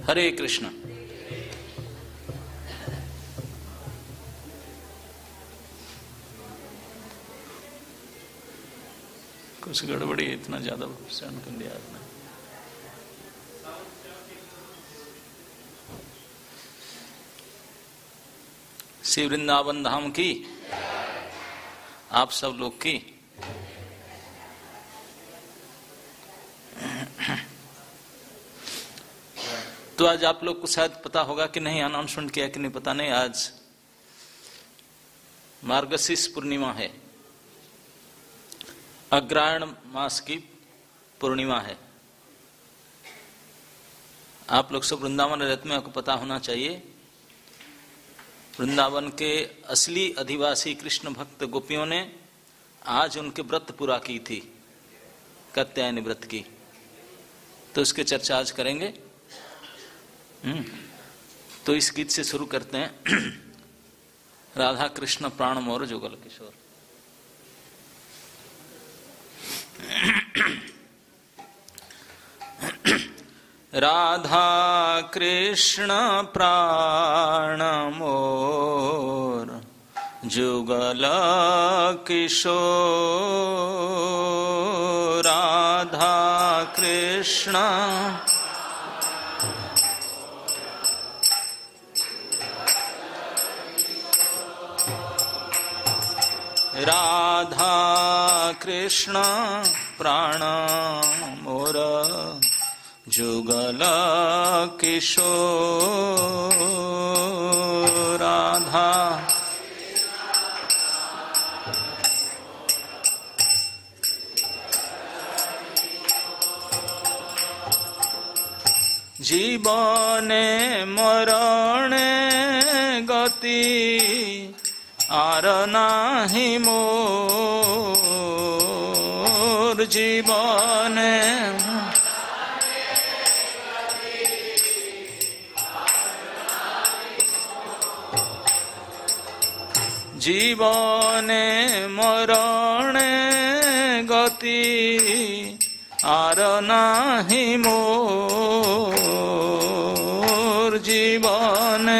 हरे कृष्ण। कुछ गड़बड़ी, इतना ज्यादा सहन कर लिया आपने। श्री वृंदावन धाम की, आप सब लोग की। तो आज आप लोग को शायद पता होगा कि नहीं, अनाउंसमेंट किया कि नहीं पता नहीं, आज मार्गशीर्ष पूर्णिमा है, अग्रहायण मास की पूर्णिमा है। आप लोग सब वृंदावन रहते में आपको पता होना चाहिए, वृंदावन के असली अधिवासी कृष्ण भक्त गोपियों ने आज उनके व्रत पूरा की थी, कात्यायनी व्रत की। तो इसके चर्चा आज करेंगे। तो इस गीत से शुरू करते हैं। राधा कृष्ण प्राण मोर जुगल किशोर। राधा कृष्ण प्राण मोर जुगल किशोर। राधा कृष्ण राधा कृष्ण प्राण मोर जुगल किशोर। राधा जीवने मरणे गति आर नाही मोर। जीवने जीवने मरणे गति आर नाही मोर। जीवने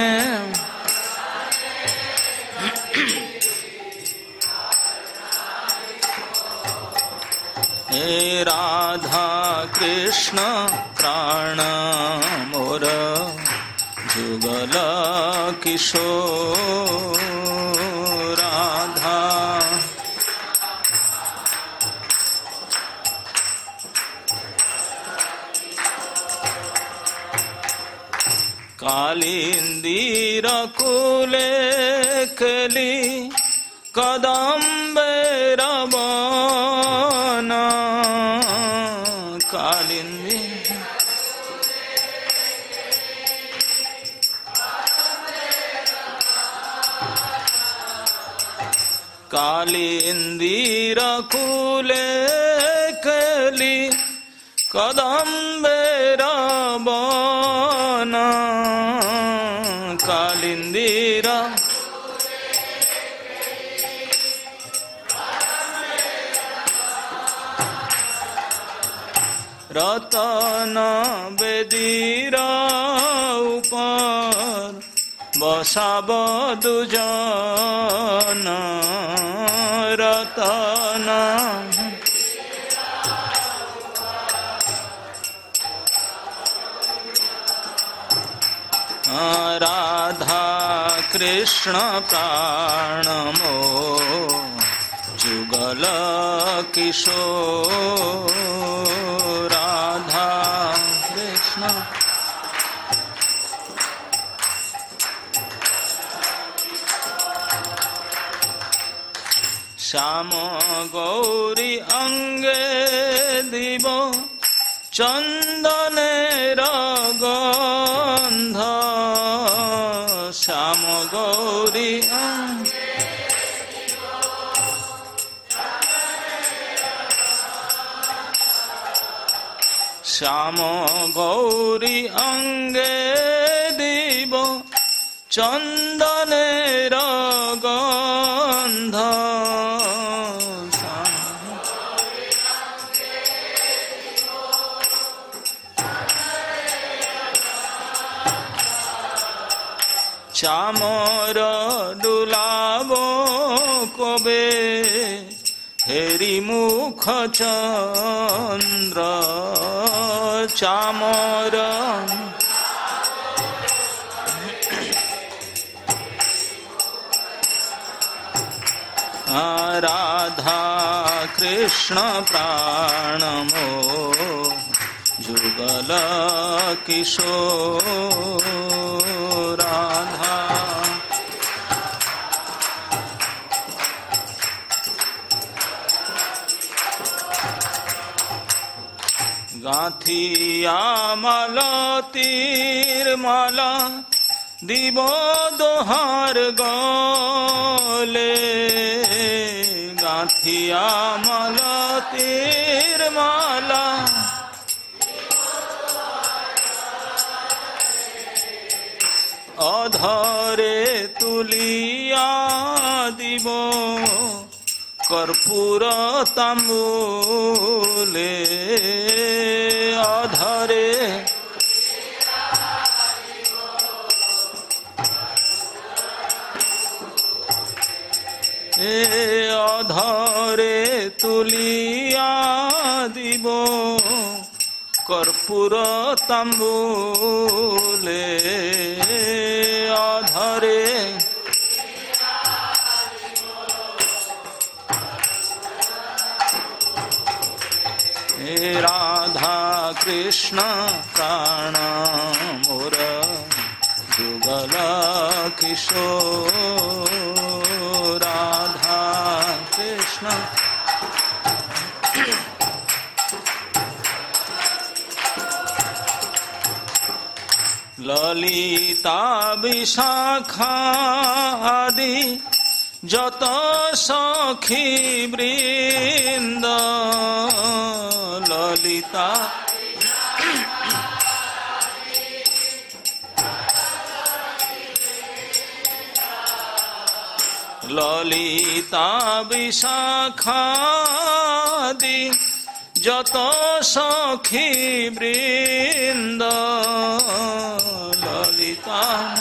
हे राधा कृष्ण प्राण मोर जुगल किशोर। राधा कालिंदीर कुले कली कदम्बेर वन। कालिंदी कालिंदीर कुले कली कदम्बेर वन। कालिंदीर रतन बेदीर ऊपर बसाब दुजन। रतन राधा कृष्ण प्राण मोर जुगल किशोर। राधा कृष्ण श्याम गौरी अंगे दिव चंदनेर गंध। श्याम गौरी श्याम गौरी अंगे दिव चंदनेर गंध। চামর ডুলাব কবে হেরি মুখ চন্দ্র চামর রাধা কৃষ্ণ প্রাণ মো যুগল কিশোর রাধা গাঁথিয়া মালতীর মালা দিব দোহার গলে গাঁথিয়া মালতীর মালা অধরে তুলিয়া দিব কর্পূর তাম্বুলে অধরে অধরে তুলিয়া দিব কর্পূর তাম্বুলে অধরে রাধা কৃষ্ণ প্রাণ মোর যুগল কিশোর রাধা কৃষ্ণ ললিতা বিশাখা আদি যত সখী বৃন্দ ললিতা ললিতা বিশাখাদি যত সখী বৃন্দ ললিতা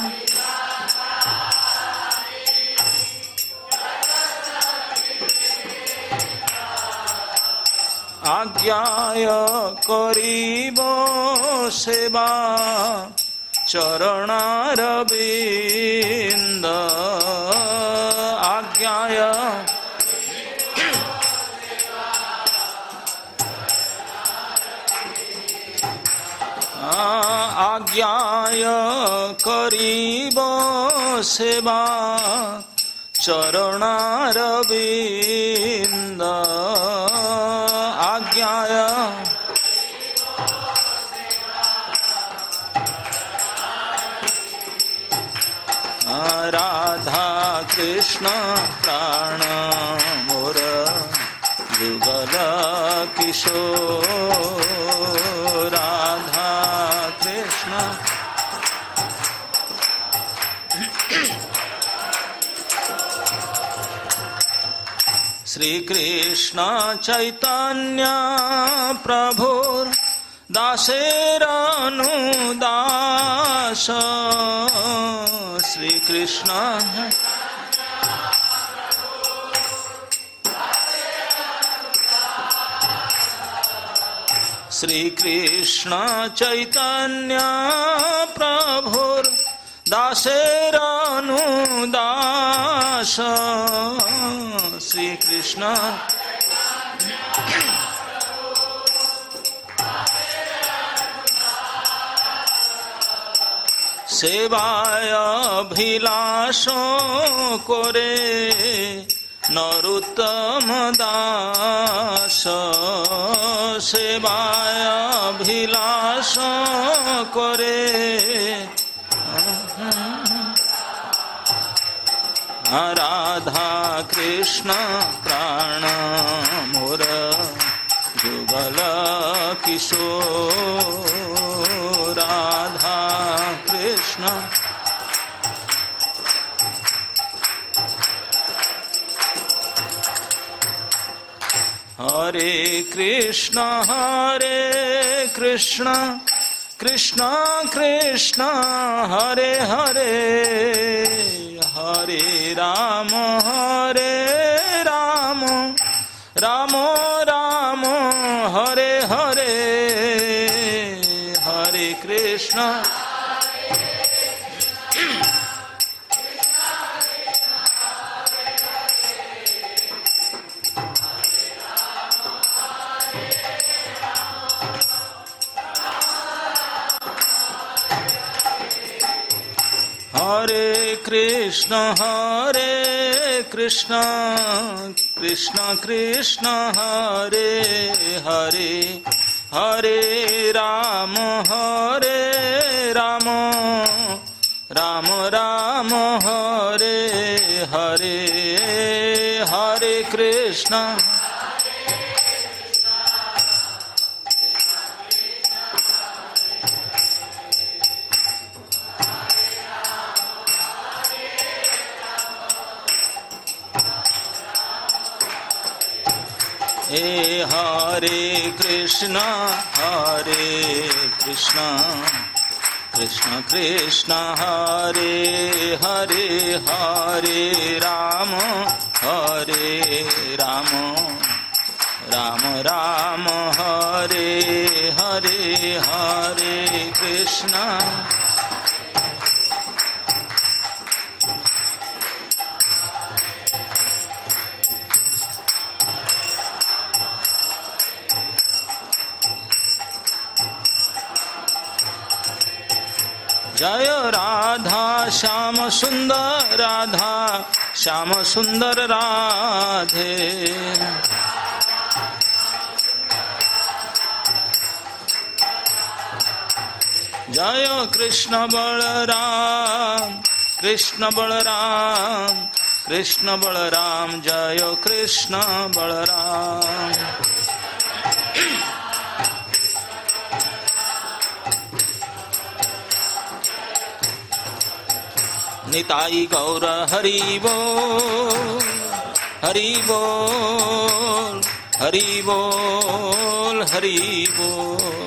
আজ্ঞায় করিব সেবা চরণারবিন্দ আজ্ঞায় আজ্ঞায় করিব সেবা চরণারবিন্দ আজ্ঞায় রাধা কৃষ্ণ প্রাণ মোর যুগল কিশোর রাধা কৃষ্ণ শ্রী কৃষ্ণ চৈতন্য প্রভুর দাসের অনুদাস শ্রী কৃষ্ণ শ্রী কৃষ্ণ চৈতন্য প্রভুর দাসের অনুদাস শ্রী কৃষ্ণ সেবায় অভিলাষ করে নরোত্তম দাস সেবায় অভিলাষ করে রাধা কৃষ্ণ প্রাণ মোর যুগল কিশোর রাধা কৃষ্ণ হরে কৃষ্ণ कृष्ण कृष्ण हरे हरे हरे राम राम राम हरे हरे हरे कृष्ण हरे कृष्ण कृष्ण कृष्ण हरे हरे हरे राम राम राम हरे हरे हरे कृष्ण हरे कृष्ण कृष्ण कृष्ण हरे हरे हरे राम राम राम हरे हरे हरे कृष्ण जय राधा श्याम सुंदर राधे जय कृष्ण बलराम जय कृष्ण बलराम निताई गौर हरि बोल हरि बोल हरि बोल हरि बोल।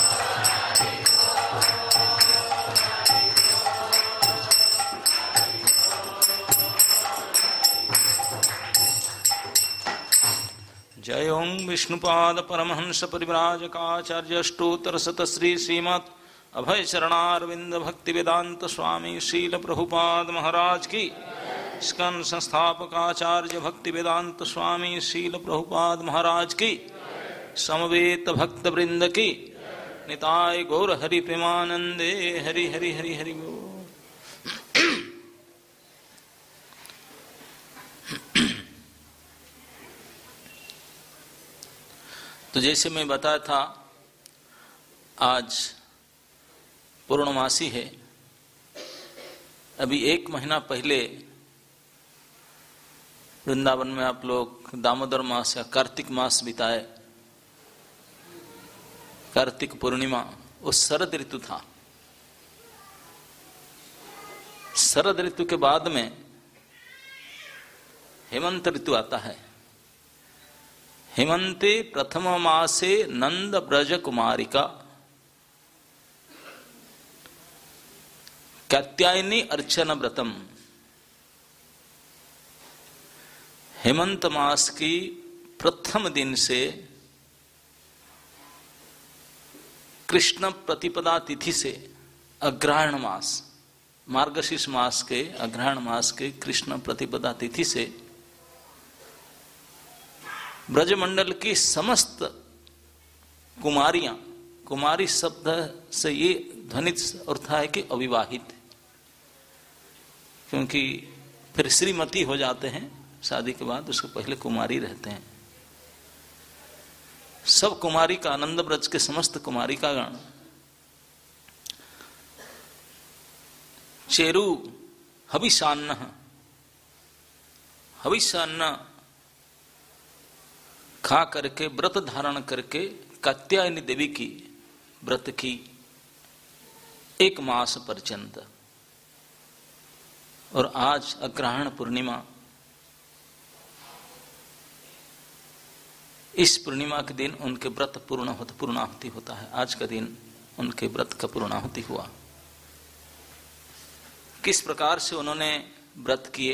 जय ओं विष्णुपाद परमहंस परिव्राजकाचार्य अष्टोत्तर शतश्री श्रीमत् अभय चरणारविंद भक्ति वेदांत स्वामी शील प्रभुपाद महाराज की। स्कंद संस्थापकाचार्य भक्ति वेदांत स्वामी शील प्रभुपाद महाराज की। समवेत भक्त वृंद की। निताय गौर हरि प्रेमानंदे हरि हरि हरि हरि बोल। तो जैसे मैं बताया था, आज पूर्णमासी है। अभी 1 महीना पहले वृंदावन में आप लोग दामोदर मास या कार्तिक मास बिताए। कार्तिक पूर्णिमा वो शरद ऋतु था। शरद ऋतु के बाद में हेमंत ऋतु आता है। हेमंते प्रथम मासे नंद ब्रज कुमारिका कात्यायनी अर्चन व्रतम। हेमंत मास की प्रथम दिन से कृष्ण प्रतिपदा तिथि से अग्रहायण मास, मार्गशीर्ष मास के अग्रहायण मास के कृष्ण प्रतिपदा तिथि से ब्रजमंडल की समस्त कुमारियां, कुमारी शब्द से ये ध्वनित अर्थ है कि अविवाहित, क्योंकि फिर श्रीमती हो जाते हैं शादी के बाद, उसके पहले कुमारी रहते हैं। सब कुमारी का आनंद ब्रज के समस्त कुमारी का गण चेरु हविषान्न खा करके व्रत धारण करके कात्यायनी देवी की व्रत की 1 मास पर्यंत। और आज अग्रहायण पूर्णिमा, इस पूर्णिमा के दिन उनके व्रत पूर्णाहुति होता है। आज का दिन उनके व्रत का पूर्णाहुति हुआ। किस प्रकार से उन्होंने व्रत किए,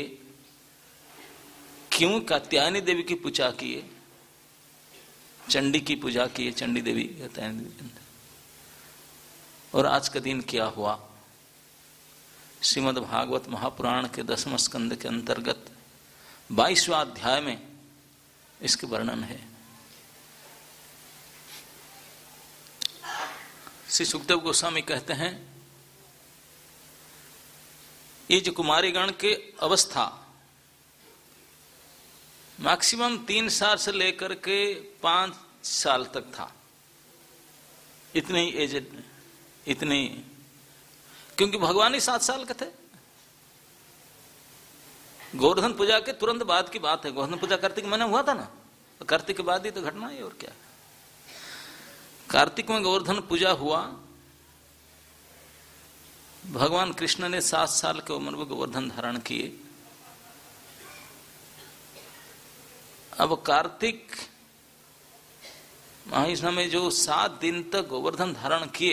क्यों कात्यायनी देवी की पूजा किए, चंडी की पूजा किए, चंडी देवी कात्यायनी देवी। और आज का दिन क्या हुआ, श्रीमद् भागवत महापुराण के 10वें स्कंद के अंतर्गत 22वां अध्याय में इसके वर्णन है। श्री सुखदेव गोस्वामी कहते हैं, ये जो कुमारी गण के अवस्था मैक्सिमम 3 साल से लेकर के 5 साल तक था, इतने ही एज, इतने, क्योंकि भगवान ही 7 साल के थे। गोवर्धन पूजा के तुरंत बाद की बात है। गोवर्धन पूजा कार्तिक महीने हुआ था ना, तो कार्तिक के बाद ही तो घटना है, और क्या। कार्तिक में गोवर्धन पूजा हुआ, भगवान कृष्ण ने 7 साल के उम्र में गोवर्धन धारण किए। अब कार्तिक महीना में जो 7 दिन तक गोवर्धन धारण किए,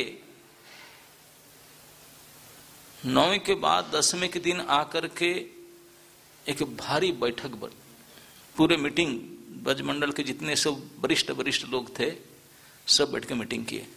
9वीं के बाद 10वें के दिन आकर के एक भारी बैठक, पूरे मीटिंग, ब्रजमंडल के जितने सब वरिष्ठ लोग थे सब बैठ के मीटिंग किए।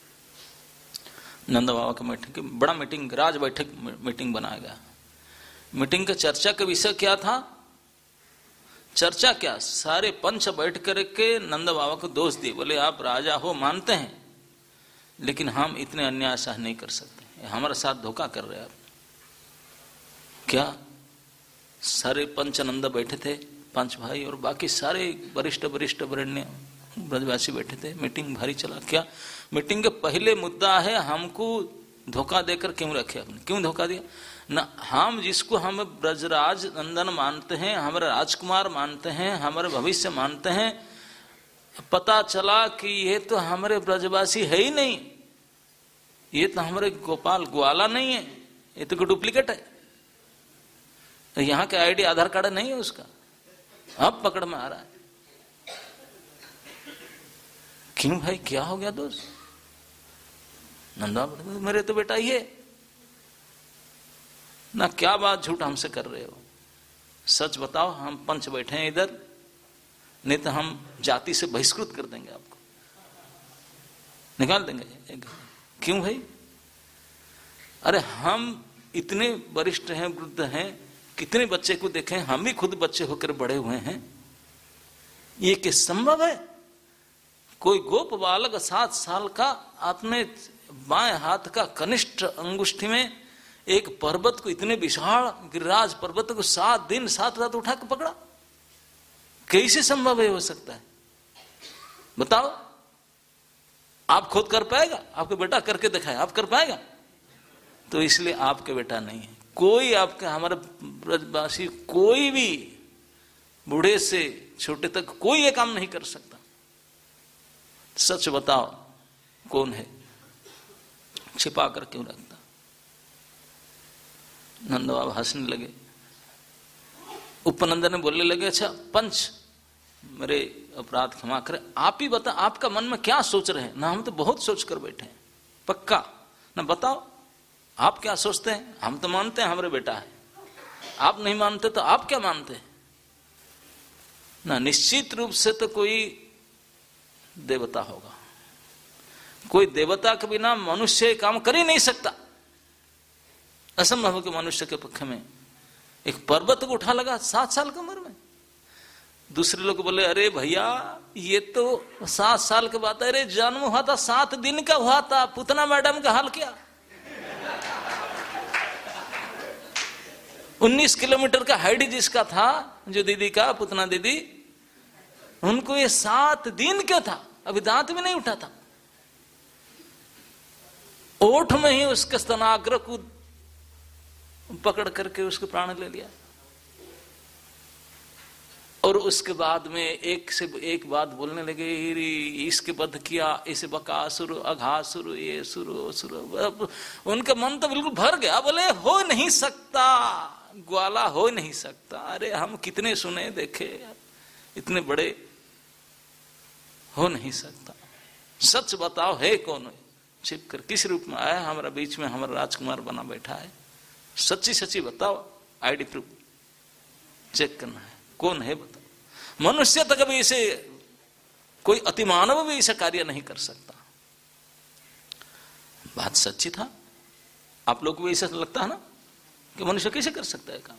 नंद बाबा के मीटिंग, बड़ा मीटिंग, राज बैठक मीटिंग बनाया गया। मीटिंग का चर्चा का विषय क्या था, चर्चा क्या, सारे पंच बैठ करके नंद बाबा को दोष दिए, बोले आप राजा हो मानते हैं, लेकिन हम इतने अन्याय सह नहीं कर सकते, हमारे साथ धोखा कर रहे हैं आप। क्या सारे पंच नंद बैठे थे, 5 भाई, और बाकी सारे वरिष्ठ वरण्य ब्रजवासी बैठे थे। मीटिंग भारी चला। क्या मीटिंग के पहले मुद्दा है, हमको धोखा देकर क्यों रखे आपने, क्यों धोखा दिया ना। हम जिसको हम ब्रजराज नंदन मानते हैं, हमारे राजकुमार मानते हैं, हमारे भविष्य मानते हैं, पता चला कि ये तो हमारे ब्रजवासी है ही नहीं, ये तो हमारे गोपाल ग्वाला नहीं है, ये तो डुप्लीकेट है, यहाँ के आईडी आधार कार्ड नहीं है उसका। अब पकड़ में आ रहा है। क्यों भाई, क्या हो गया दोस्त? नंदा मेरे तो बेटा ये ना, क्या बात झूठ हमसे कर रहे हो, सच बताओ। हम पंच बैठे हैं इधर, नहीं तो हम जाति से बहिष्कृत कर देंगे, आपको निकाल देंगे। क्यों भाई? अरे हम इतने वरिष्ठ हैं, वृद्ध हैं, कितने बच्चे को देखें, हम भी खुद बच्चे होकर बड़े हुए हैं, ये किस संभव है? कोई गोप बालक 7 साल का अपने बाएं हाथ का कनिष्ठ अंगुष्ठी में एक पर्वत को, इतने विशाल गिरिराज पर्वत को 7 दिन 7 रात उठा के पकड़ा, कैसे संभव है? हो सकता है? बताओ। आप खुद कर पाएगा? आपके बेटा करके दिखाए, आप कर पाएगा? तो इसलिए आपके बेटा नहीं है। कोई आपके, हमारे ब्रजवासी कोई भी, बूढ़े से छोटे तक कोई ये काम नहीं कर सकता। सच बताओ कौन है? छिपा कर क्यों रखता? नंद बाबा हंसने लगे। उपनंदन ने बोलने लगे, अच्छा पंच मेरे अपराध क्षमा करें, आप ही बता, आपका मन में क्या सोच रहे हैं ना। हम तो बहुत सोच कर बैठे हैं, पक्का ना, बताओ आप क्या सोचते हैं? हम तो मानते हैं हमारे बेटा है, आप नहीं मानते तो आप क्या मानते हैं ना। निश्चित रूप से तो कोई देवता होगा, कोई देवता के बिना मनुष्य काम कर ही नहीं सकता। असंभव है कि मनुष्य के पक्ष में एक पर्वत को उठा लगा 7 साल की उम्र में। दूसरे लोग बोले, अरे भैया ये तो 7 साल के बाद, अरे जन्म हुआ था 7 दिन का हुआ था, पूतना मैडम का हाल क्या? 19 किलोमीटर का हाइट जिसका था, जो दीदी का, पूतना दीदी, उनको ये 7 दिन क्या था, अभी दांत भी नहीं उठा था, ओठ में ही उसके स्तनाग्र को पकड़ करके उसके प्राण ले लिया। और उसके बाद में एक से एक बात बोलने लगे, इसके वध किया, इसे बकासुर, अघासुर, ये सुर सुर। उनका मन तो बिल्कुल भर गया, बोले हो नहीं सकता, ग्वाला हो नहीं सकता। अरे हम कितने सुने देखे, इतने बड़े, हो नहीं सकता। सच बताओ है कौन है? छिप कर किस रूप में आया, हमारा बीच में हमारा राजकुमार बना बैठा है, सच्ची सच्ची बताओ, आईडी प्रूफ चेक करना है, कौन है बताओ। मनुष्य तक भी इसे, कोई अतिमानव भी ऐसा कार्य नहीं कर सकता। बात सच्ची था। आप लोग को भी ऐसा लगता है ना कि मनुष्य कैसे कर सकता है काम।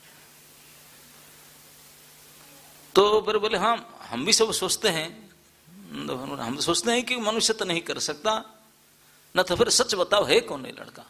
तो फिर बोले हाँ, हम भी सब सोचते हैं, हम तो सोचते हैं कि मनुष्य तो नहीं कर सकता ना, तो फिर सच बताओ है कौन है लड़का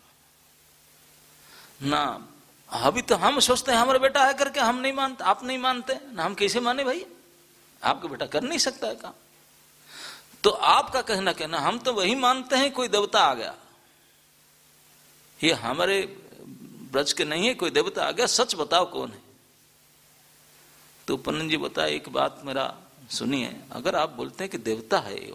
ना। अभी तो हम सोचते हैं हमारा बेटा है करके, हम नहीं मानते, आप नहीं मानते ना, हम कैसे माने भाई, आपका बेटा कर नहीं सकता है काम। तो आपका कहना हम तो वही मानते हैं कोई देवता आ गया, ये हमारे ब्रज के नहीं है, कोई देवता आ गया, सच बताओ कौन है। तो उपनंद जी बताए एक बात मेरा सुनिए, अगर आप बोलते हैं कि देवता है ये,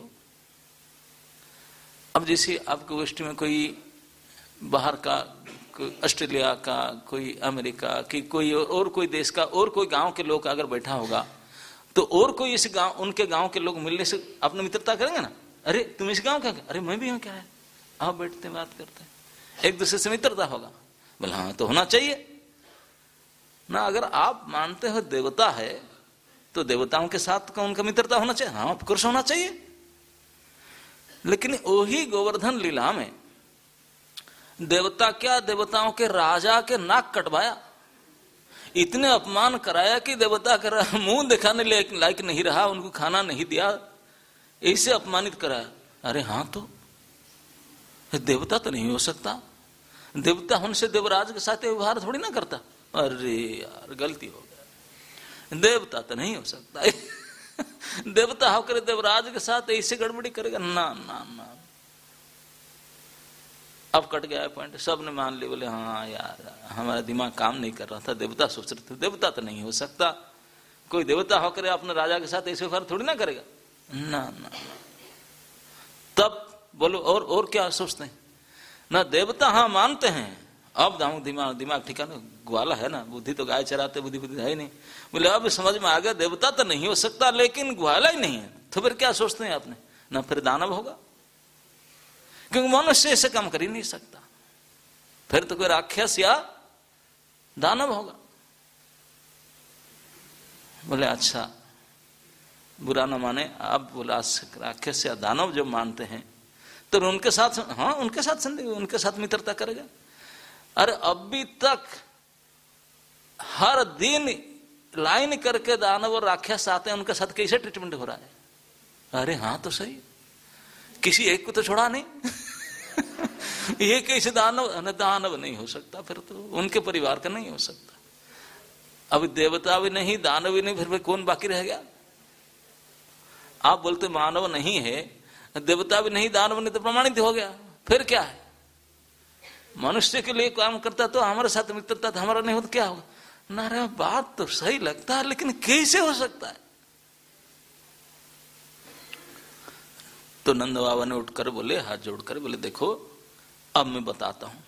अब जैसे आपके गोष्ठी में कोई बाहर का, कोई ऑस्ट्रेलिया का, कोई अमेरिका की, कोई और कोई देश का, और कोई गांव के लोग अगर बैठा होगा, तो और कोई इस गांव, उनके गांव के लोग मिलने से अपने मित्रता करेंगे ना, अरे तुम इस गांव का, अरे मैं भी हूं, क्या है, आप बैठते बात करते हैं, एक दूसरे से मित्रता होगा। बोले हाँ तो होना चाहिए ना। अगर आप मानते हो देवता है तो देवताओं के साथ का उनका मित्रता होना चाहिए, हाँ ऑफकोर्स होना चाहिए। लेकिन वही गोवर्धन लीला में देवता क्या, देवताओं के राजा के नाक कटवाया, इतने अपमान कराया कि देवता का मुंह दिखाने लायक नहीं रहा, उनको खाना नहीं दिया, ऐसे अपमानित कराया। अरे हाँ तो देवता तो नहीं हो सकता, देवता उनसे देवराज के साथ व्यवहार थोड़ी ना करता। अरे यार गलती हो गया, देवता तो नहीं हो सकता देवता होकर देवराज के साथ ऐसे गड़बड़ी करेगा ना ना ना। अब कट गया पॉइंट, सब ने मान लिया, बोले हाँ यार हमारा दिमाग काम नहीं कर रहा था, देवता सोच रहे थे, देवता तो नहीं हो सकता, कोई देवता होकर अपने राजा के साथ ऐसे व्यवहार थोड़ी ना करेगा ना ना। तब बोलो और क्या सोचते हैं ना, देवता हाँ मानते हैं, अब दिमाग ठिकाना, ग्वाला है ना, बुद्धि तो गाय चराते, बुद्धि है ही नहीं। बोले अब समझ में आ गया देवता तो नहीं हो सकता, लेकिन ग्वाला ही नहीं है, तो फिर क्या सोचते हैं आपने ना, फिर दानव होगा, क्योंकि मनुष्य ऐसे काम कर ही नहीं सकता, फिर तो कोई राक्षस या दानव होगा। बोले अच्छा बुरा न माने, आप बोला राक्षस या दानव जो मानते हैं तो उनके साथ, हाँ उनके साथ मित्रता करेगा। अरे अभी तक हर दिन लाइन करके दानव और राक्षस आते हैं, उनके साथ कैसे ट्रीटमेंट हो रहा है। अरे हाँ तो सही, किसी एक को तो छोड़ा नहीं ये कैसे दानव नहीं हो सकता, फिर तो उनके परिवार का नहीं हो सकता। अब देवता भी नहीं, दानव भी नहीं, फिर कौन बाकी रह गया। आप बोलते मानव नहीं है, देवता भी नहीं, दानव नहीं, तो प्रमाणित हो गया, फिर क्या है। मनुष्य के लिए काम करता तो हमारे साथ मित्रता था, हमारा नहीं हो तो क्या होगा ना। रे बात तो सही लगता है, लेकिन कैसे हो सकता है। तो नंद बाबा ने उठकर बोले, हाथ जोड़कर बोले, देखो अब मैं बताता हूं।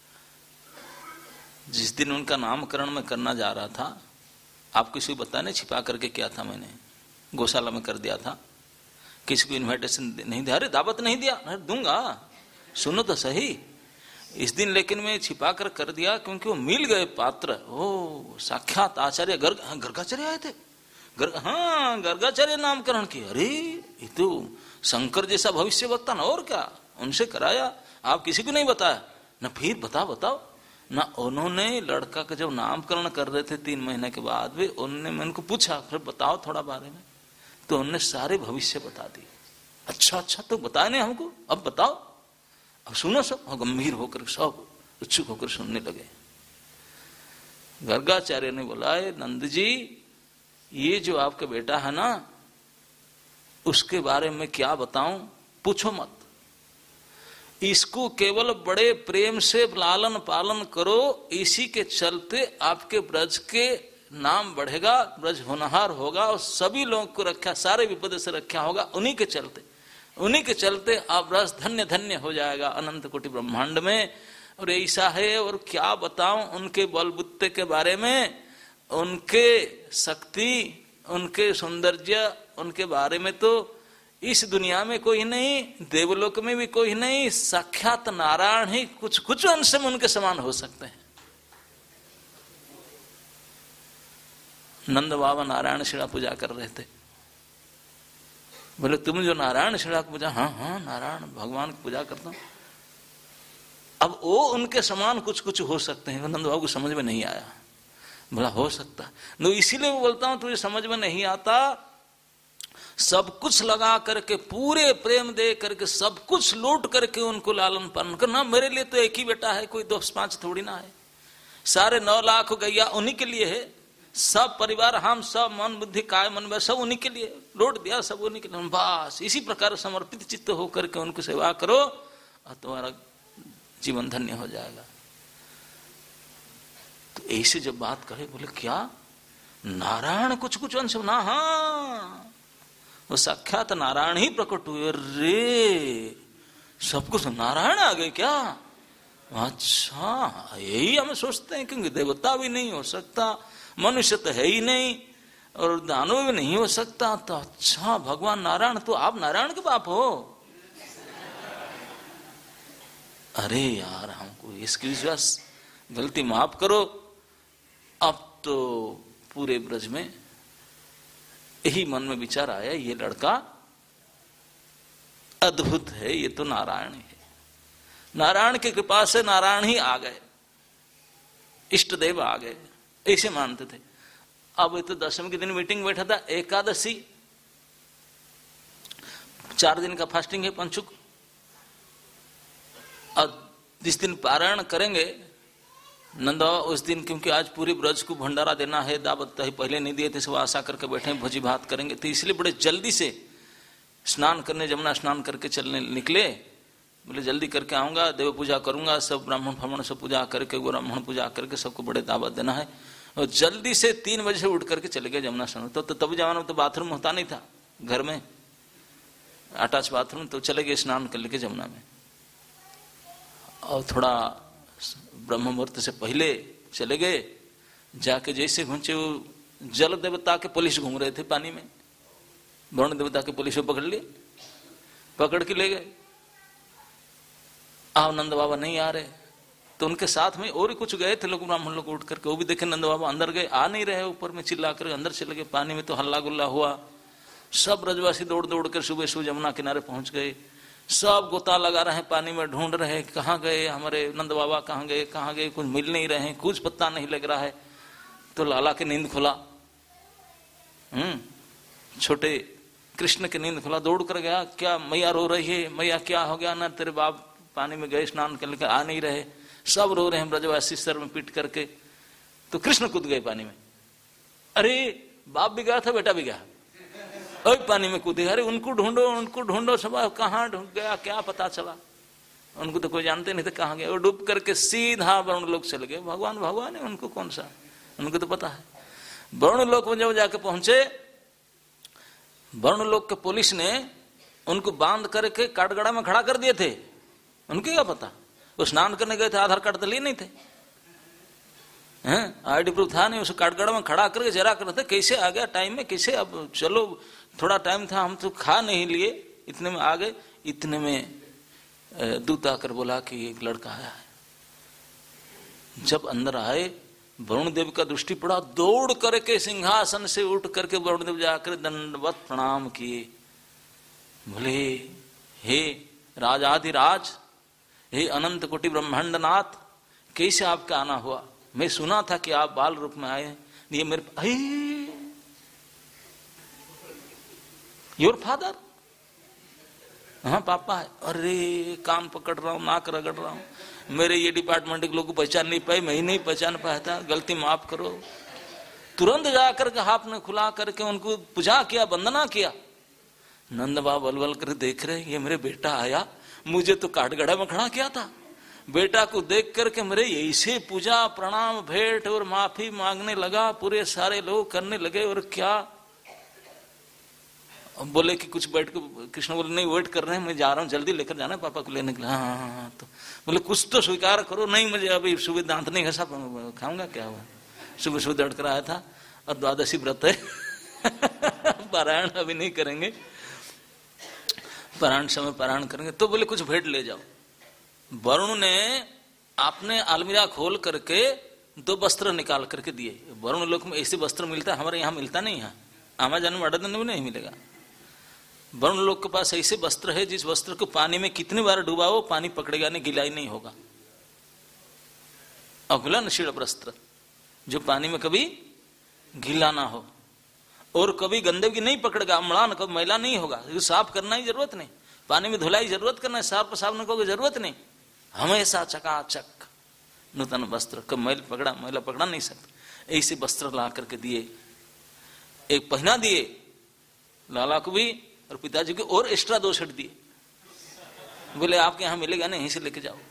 जिस दिन उनका नामकरण मैं करना जा रहा था, आप किसी को बताने, छिपा करके किया था मैंने, गौशाला में कर दिया था, किसी को इनविटेशन नहीं दिया, अरे दावत नहीं दिया, अरे दूंगा, सुनो तो सही। इस दिन लेकिन मैं छिपा कर दिया, क्योंकि वो मिल गए पात्र, ओ साक्षात आचार्य गर्गाचार्य आए थे, गर्गाचार्य नामकरण की। अरे ये तो शंकर जैसा भविष्य वक्ता ना, और क्या, उनसे कराया, आप किसी को नहीं बताया ना। फिर बताओ ना, उन्होंने लड़का का जब नामकरण कर रहे थे 3 महीने के बाद भी, मैंने उनको पूछा फिर बताओ थोड़ा बारे में, तो उन्होंने सारे भविष्य बता दिए। अच्छा तो बताया नहीं हमको, अब बताओ, अब सुनो सब। गंभीर होकर सब उत्सुक होकर सुनने लगे। गर्गाचार्य ने बोला, नंद जी ये जो आपका बेटा है ना, उसके बारे में क्या बताऊं, पूछो मत, इसको केवल बड़े प्रेम से लालन पालन करो, इसी के चलते आपके ब्रज के नाम बढ़ेगा, ब्रज होनहार होगा, और सभी लोगों को रखा, सारे विपद से रखा होगा, उन्हीं के चलते आप ब्रज धन्य धन्य हो जाएगा अनंत कोटि ब्रह्मांड में। और ऐसा है, और क्या बताऊं उनके बलबुत्ते के बारे में, उनके शक्ति, उनके सौंदर्य, उनके बारे में तो इस दुनिया में कोई नहीं, देवलोक में भी कोई नहीं, साक्षात नारायण ही कुछ कुछ अंश में उनके समान हो सकते हैं। नंद बाबा नारायण शिला पूजा कर रहे थे। बोले तुम जो नारायण शिला पूजा, हाँ हाँ नारायण भगवान की पूजा करता हूं। अब वो उनके समान कुछ कुछ हो सकते हैं, नंद बाबू को समझ में नहीं आया। बोला हो सकता है, इसीलिए वो बोलता हूं तुझे समझ में नहीं आता, सब कुछ लगा करके पूरे प्रेम दे करके सब कुछ लूट करके उनको लालन पालन करना। मेरे लिए तो एक ही बेटा है, कोई 2-5 थोड़ी ना है, सारे 9 लाख गैया उन्हीं के लिए है, सब परिवार हम सब मन बुद्धि काय मन में सब उन्हीं के लिए लौट दिया, सब उन्हीं के लिए। बस इसी प्रकार समर्पित चित्त होकर के उनको सेवा करो और तुम्हारा जीवन धन्य हो जाएगा। तो ऐसे जब बात कहे, बोले क्या नारायण कुछ कुछ अंश ना, हाँ वो साक्षात नारायण ही प्रकट हुए। रे सब कुछ नारायण आ गए क्या? अच्छा यही हम सोचते हैं, क्योंकि देवता भी नहीं हो सकता, मनुष्य तो है ही नहीं, और दानव भी नहीं हो सकता। तो अच्छा भगवान नारायण, तो आप नारायण के बाप हो? अरे यार हमको इसकी विश्वास, गलती माफ करो। अब तो पूरे ब्रज में यही मन में विचार आया, ये लड़का अद्भुत है, ये तो नारायण है। नारायण की कृपा से नारायण ही आ गए, इष्ट देव आ गए, ऐसे मानते थे। अब तो 10वें के दिन मीटिंग बैठा था, एकादशी 4 दिन का फास्टिंग है पंचुक, और जिस दिन पारायण करेंगे नंदा उस दिन, क्योंकि आज पूरी ब्रज को भंडारा देना है, दावत पहले नहीं दिए थे, सब आशा करके बैठे भोजी भात करेंगे, तो इसलिए बड़े जल्दी से स्नान करने, जमुना स्नान करके चलने निकले। बोले जल्दी करके आऊंगा, देव पूजा करूंगा, सब ब्राह्मण फामण सब पूजा करके, ब्राह्मण पूजा करके सबको बड़े दावत देना है। और जल्दी से 3 बजे से उठ करके चले गए जमुना स्नान। तो तब जमाना में तो बाथरूम होता नहीं था घर में, अटैच बाथरूम, तो चले गए स्नान कर लेके जमुना में। और थोड़ा ब्रह्म मुहूर्त से पहले चले गए, जाके जैसे पहुंचे वो जल देवता के पुलिस घूम रहे थे पानी में, वरुण देवता के पुलिस को पकड़ लिए, पकड़ के ले गए। नंद बाबा नहीं आ रहे, तो उनके साथ में और ही कुछ गए थे लोग, ब्राह्मण लोग उठ करके, वो भी देखे नंद बाबा अंदर गए, आ नहीं रहे, ऊपर में चिल्ला कर अंदर चले गए। पानी में तो हल्ला गुल्ला हुआ, सब ब्रजवासी दौड़ दौड़ कर सुबह सुबह जमुना किनारे पहुंच गए। सब गोता लगा रहे हैं, पानी में ढूंढ रहे हैं, कहाँ गए हमारे नंद बाबा, कहाँ गए, कुछ मिल नहीं रहे, कुछ पत्ता नहीं लग रहा है। तो लाला की नींद खुला, छोटे कृष्ण की नींद खुला, दौड़ कर गया, क्या मैया रो रही है, मैया क्या हो गया ना, तेरे बाप पानी में गए स्नान कर लेकर, आ नहीं रहे, सब रो रहे हैं ब्रजवासी सर में पीट करके। तो कृष्ण कूद गए पानी में, अरे बाप भी गया था, बेटा भी गया, अरे पानी में कूदे, अरे उनको ढूंढो, सब कहाँ ढूंढ गया, क्या पता चला, उनको तो कोई जानते नहीं थे कहाँ गए। वो डूब करके सीधा वरुण लोक चले गए। भगवान है, उनको कौन सा, उनको तो पता है। वरुण लोक में जब जाके पहुंचे, वरुण लोक के पुलिस ने उनको बांध करके काटगड़ा में खड़ा कर दिए थे। उनके क्या पता, वो स्नान करने गए थे, आधार कार्ड तो लिए नहीं थे, आईडी प्रूफ था नहीं, उसे काटगड़ा में खड़ा करके जरा कर रहे थे, कैसे आ गया टाइम में, कैसे, अब चलो थोड़ा टाइम था, हम तो खा नहीं लिए, इतने में आ गए। इतने में दूत आकर बोला कि एक लड़का आया है। जब अंदर आए, वरुण देव का दृष्टि पड़ा, दौड़ करके सिंहासन से उठ करके वरुण देव जाकर दंडवत प्रणाम किए। बोले हे राजाधिराज, हे अनंत कोटि ब्रह्मांड नाथ, कैसे आपका आना हुआ? मैं सुना था कि आप बाल रूप में आए, ये मेरे योर फादर? हाँ पापा है। अरे कान पकड़ रहा हूँ, नाक रगड़ रहा हूँ, मेरे ये डिपार्टमेंट के लोग पहचान नहीं पाए, मैं ही नहीं पहचान पाया था, गलती माफ करो। तुरंत जाकर के हाथ में खुला करके उनको पूजा किया, वंदना किया। नंद बाबा बलबल कर देख रहे, ये मेरे बेटा आया, मुझे तो काटगड़ा में खड़ा किया था, बेटा को देख करके मेरे ऐसे पूजा प्रणाम भेंट और माफी मांगने लगा, पूरे सारे लोग करने लगे। और क्या बोले कि कुछ बैठ के, कृष्ण बोले नहीं वेट कर रहे हैं, मैं जा रहा हूँ, जल्दी लेकर जाना है पापा को लेने के लिए। हाँ, तो बोले कुछ तो स्वीकार करो। नहीं मुझे अभी सुबह दांत नहीं घसा, खाऊंगा क्या हुआ, सुबह सुबह दौड़ कर आया था, और द्वादशी व्रत है पारायण अभी नहीं करेंगे। पारायण समय पारायण करेंगे। तो बोले कुछ भेंट ले जाओ। वरुण ने आपने अलमीरा खोल करके 2 वस्त्र निकाल करके दिए। वरुण लोक में ऐसे वस्त्र मिलता है, हमारे यहाँ मिलता नहीं है, अमेज़न में ऑर्डर देने में नहीं मिलेगा। वरुण लोक के पास ऐसे वस्त्र है जिस वस्त्र को पानी में कितनी बार डुबाओ पानी पकड़ेगा नहीं, गिला ही नहीं होगा। अघुलनशील वस्त्र जो पानी में कभी गीला ना हो और कभी गंदगी नहीं पकड़ेगा, अम्लान कभी मैला नहीं होगा। साफ करना ही जरूरत नहीं, पानी में धुलाई जरूरत करना है, साफ साबुन को जरूरत नहीं, हमेशा चकाचक नूतन वस्त्र। कब मैला पकड़ा नहीं सकता। ऐसे वस्त्र ला करके दिए, एक पहना दिए लाला को भी और पिताजी को, और एक्स्ट्रा 2 सेट दिए। बोले आपके यहां मिलेगा नहीं, यहीं से लेके जाओ।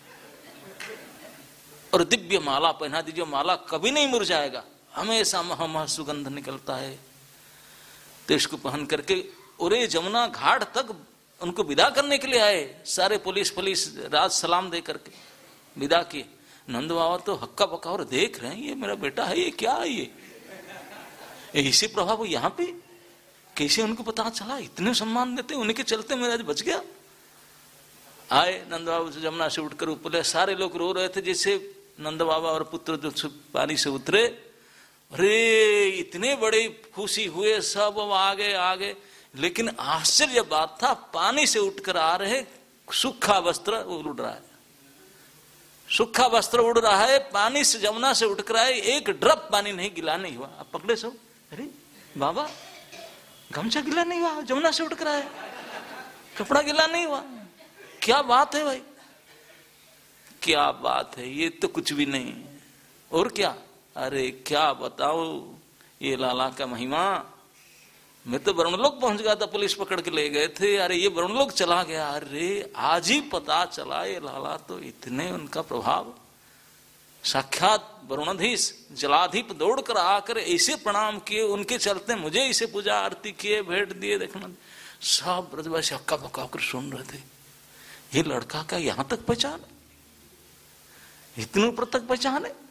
और दिव्य माला पहना दीजिए, माला कभी नहीं मुरझाएगा, हमेशा महा सुगंध निकलता है। तो इसको पहन करके और जमुना घाट तक उनको विदा करने के लिए आए। सारे पुलिस राज सलाम दे करके विदा किए। नंद बाबा तो हक्का बक्का और देख रहे हैं, ये मेरा बेटा है, ये क्या है, ये ऐसे प्रभाव यहाँ पे कैसे उनको पता चला, इतने सम्मान देते, उनके चलते मेरा आज बच गया। आए नंद बाबा जमुना से उठकर ऊपर, सारे लोग रो रहे थे जैसे नंद बाबा और पुत्र जो पानी से उतरे। अरे इतने बड़े खुशी हुए सब, आगे। लेकिन आश्चर्य बात था, पानी से उठकर आ रहे, सूखा वस्त्र उड़ रहा है, सूखा वस्त्र उड़ रहा है, पानी से जमुना से उठकर आए, एक ड्रॉप पानी नहीं गिला नहीं हुआ। अब पकड़े सब, अरे बाबा गमछा गिला नहीं हुआ, जमुना से उठकर आए, कपड़ा गिला नहीं हुआ, क्या बात है भाई, क्या बात है, ये तो कुछ भी नहीं। और क्या, अरे क्या बताओ ये लाला का महिमा। मैं तो वरुणलोक पहुंच गया था, पुलिस पकड़ के ले गए थे, अरे ये वरुणलोक चला गया। अरे आज ही पता चला ये लाला तो इतने उनका प्रभाव, साक्षात वरुणाधीश जलाधिप दौड़ कर आकर ऐसे प्रणाम किए, उनके चलते मुझे ऐसे पूजा आरती किए, भेंट दिए। देखना सब ब्रजवासी हक्का बक्का कर सुन रहे थे, ये लड़का का यहां तक पहचान, इतने ऊपर तक पहचान है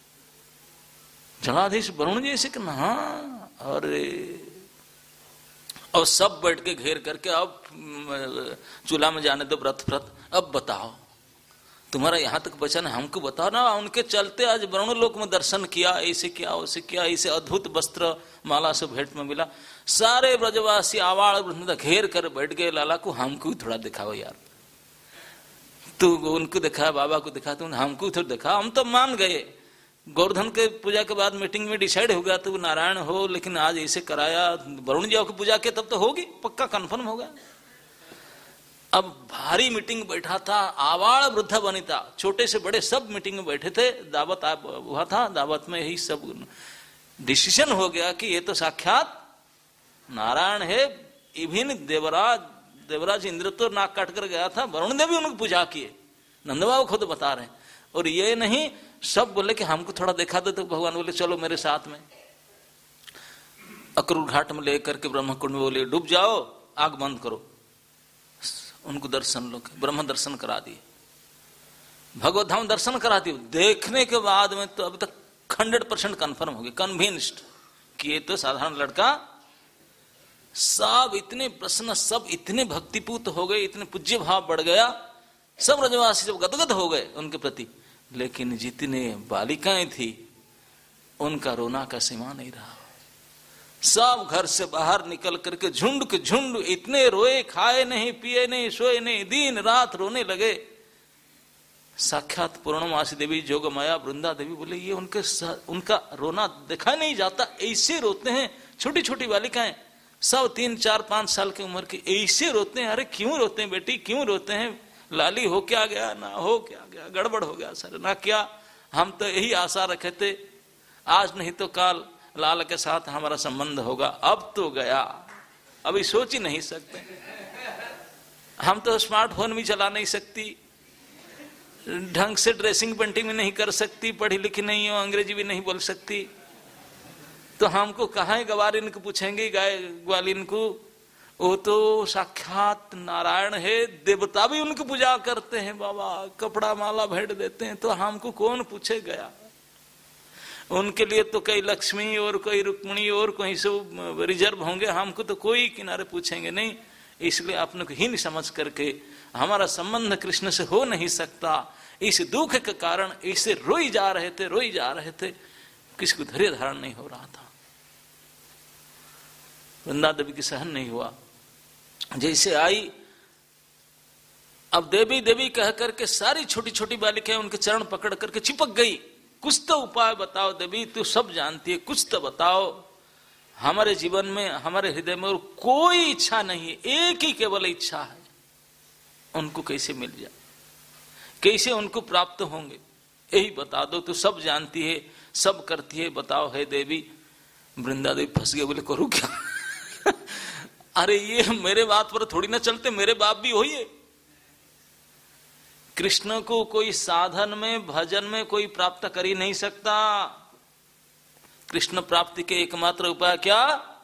जलाधीश वरुण जी से कहना। हाँ, अरे और सब बैठ के घेर करके, अब चूल्हा में जाने दो व्रत, अब बताओ तुम्हारा यहां तक बचन है, हमको बताओ ना। उनके चलते आज वरुण लोक में दर्शन किया, ऐसे किया वैसे किया, ऐसे अद्भुत वस्त्र माला से भेंट में मिला। सारे ब्रजवासी आवाड़ वृंद घेर कर बैठ गए, लाला को हमको थोड़ा दिखाओ यार, तू उनको दिखा, बाबा को दिखा, तुम हमको थोड़ा दिखा। हम तो मान गए, गोवर्धन के पूजा के बाद मीटिंग में डिसाइड हो गया तो नारायण हो, लेकिन आज ऐसे कराया, वरुण जी की पूजा के तब तो होगी, पक्का कंफर्म होगा। अब भारी मीटिंग बैठा था, आवाड़ वृद्धा वनिता, छोटे से बड़े सब मीटिंग में बैठे थे, दावत हुआ था, दावत में ही सब डिसीजन हो गया कि ये तो साक्षात नारायण है। इवन देवराज इंद्र तो नाक काट कर गया था, वरुण ने भी उनको पूजा किए, नंदबाबू खुद बता रहे हैं। और ये नहीं, सब बोले कि हमको थोड़ा दिखा दो, तो भगवान बोले चलो मेरे साथ में। अक्रूर घाट में लेकर के ब्रह्मकुंड में बोले डूब जाओ, आग बंद करो, उनको दर्शन लो, ब्रह्म दर्शन करा दिए, भगवत धाम दर्शन करा दिए। देखने के बाद में तो अभी तक 100% कन्फर्म हो गया, कन्विंस्ड कि ये तो साधारण लड़का। सब इतने प्रश्न, सब इतने भक्तिपूत हो गए, इतने पूज्य भाव बढ़ गया, सब ब्रजवासी सब गदगद हो गए उनके प्रति। लेकिन जितने बालिकाएं थी उनका रोना का सीमा नहीं रहा। सब घर से बाहर निकल करके झुंड के झुंड इतने रोए, खाए नहीं, पिए नहीं, सोए नहीं, दिन रात रोने लगे। साक्षात पूर्णमासी देवी, जोगमाया, वृंदा देवी बोले ये उनका रोना देखा नहीं जाता, ऐसे रोते हैं। छोटी छोटी बालिकाएं सब 3, 4, 5 साल की उम्र की ऐसे रोते हैं। अरे क्यों रोते हैं बेटी, क्यों रोते हैं? लाली हो क्या गया, ना हो क्या गया, गड़बड़ हो गया सर, ना क्या। हम तो यही आशा रखे थे आज नहीं तो कल लाल के साथ हमारा संबंध होगा, अब तो गया, अभी सोच ही नहीं सकते। हम तो स्मार्टफोन भी चला नहीं सकती, ढंग से ड्रेसिंग पेंटिंग भी नहीं कर सकती, पढ़ी लिखी नहीं हो, अंग्रेजी भी नहीं बोल सकती, तो हमको कहाँ गवारिन को पूछेंगे, ग्वालिन को? वो तो साक्षात नारायण है, देवता भी उनकी पूजा करते हैं बाबा, कपड़ा माला भेंट देते हैं, तो हमको कौन पूछे गया? उनके लिए तो कई लक्ष्मी और कोई रुक्मिणी और कोई सब रिजर्व होंगे, हमको तो कोई किनारे पूछेंगे नहीं। इसलिए अपने को हीन समझ करके हमारा संबंध कृष्ण से हो नहीं सकता, इस दुख के कारण इसे रोई जा रहे थे, किसी को धैर्य धारण नहीं हो रहा था। वृंदा देवी की सहन नहीं हुआ, जैसे आई अब देवी देवी कह करके सारी छोटी छोटी बालिकाएं उनके चरण पकड़ करके चिपक गई। कुछ तो उपाय बताओ देवी, तू सब जानती है, कुछ तो बताओ। हमारे जीवन में, हमारे हृदय में और कोई इच्छा नहीं है, एक ही केवल इच्छा है, उनको कैसे मिल जाए, कैसे उनको प्राप्त होंगे, यही बता दो। तू सब जानती है, सब करती है, बताओ है देवी। वृंदा देवी फंस गए, बोले करूं क्या? अरे ये मेरे बात पर थोड़ी ना चलते, मेरे बाप भी वही है। कृष्ण को कोई साधन में, भजन में कोई प्राप्त कर ही नहीं सकता। कृष्ण प्राप्ति के एकमात्र उपाय क्या?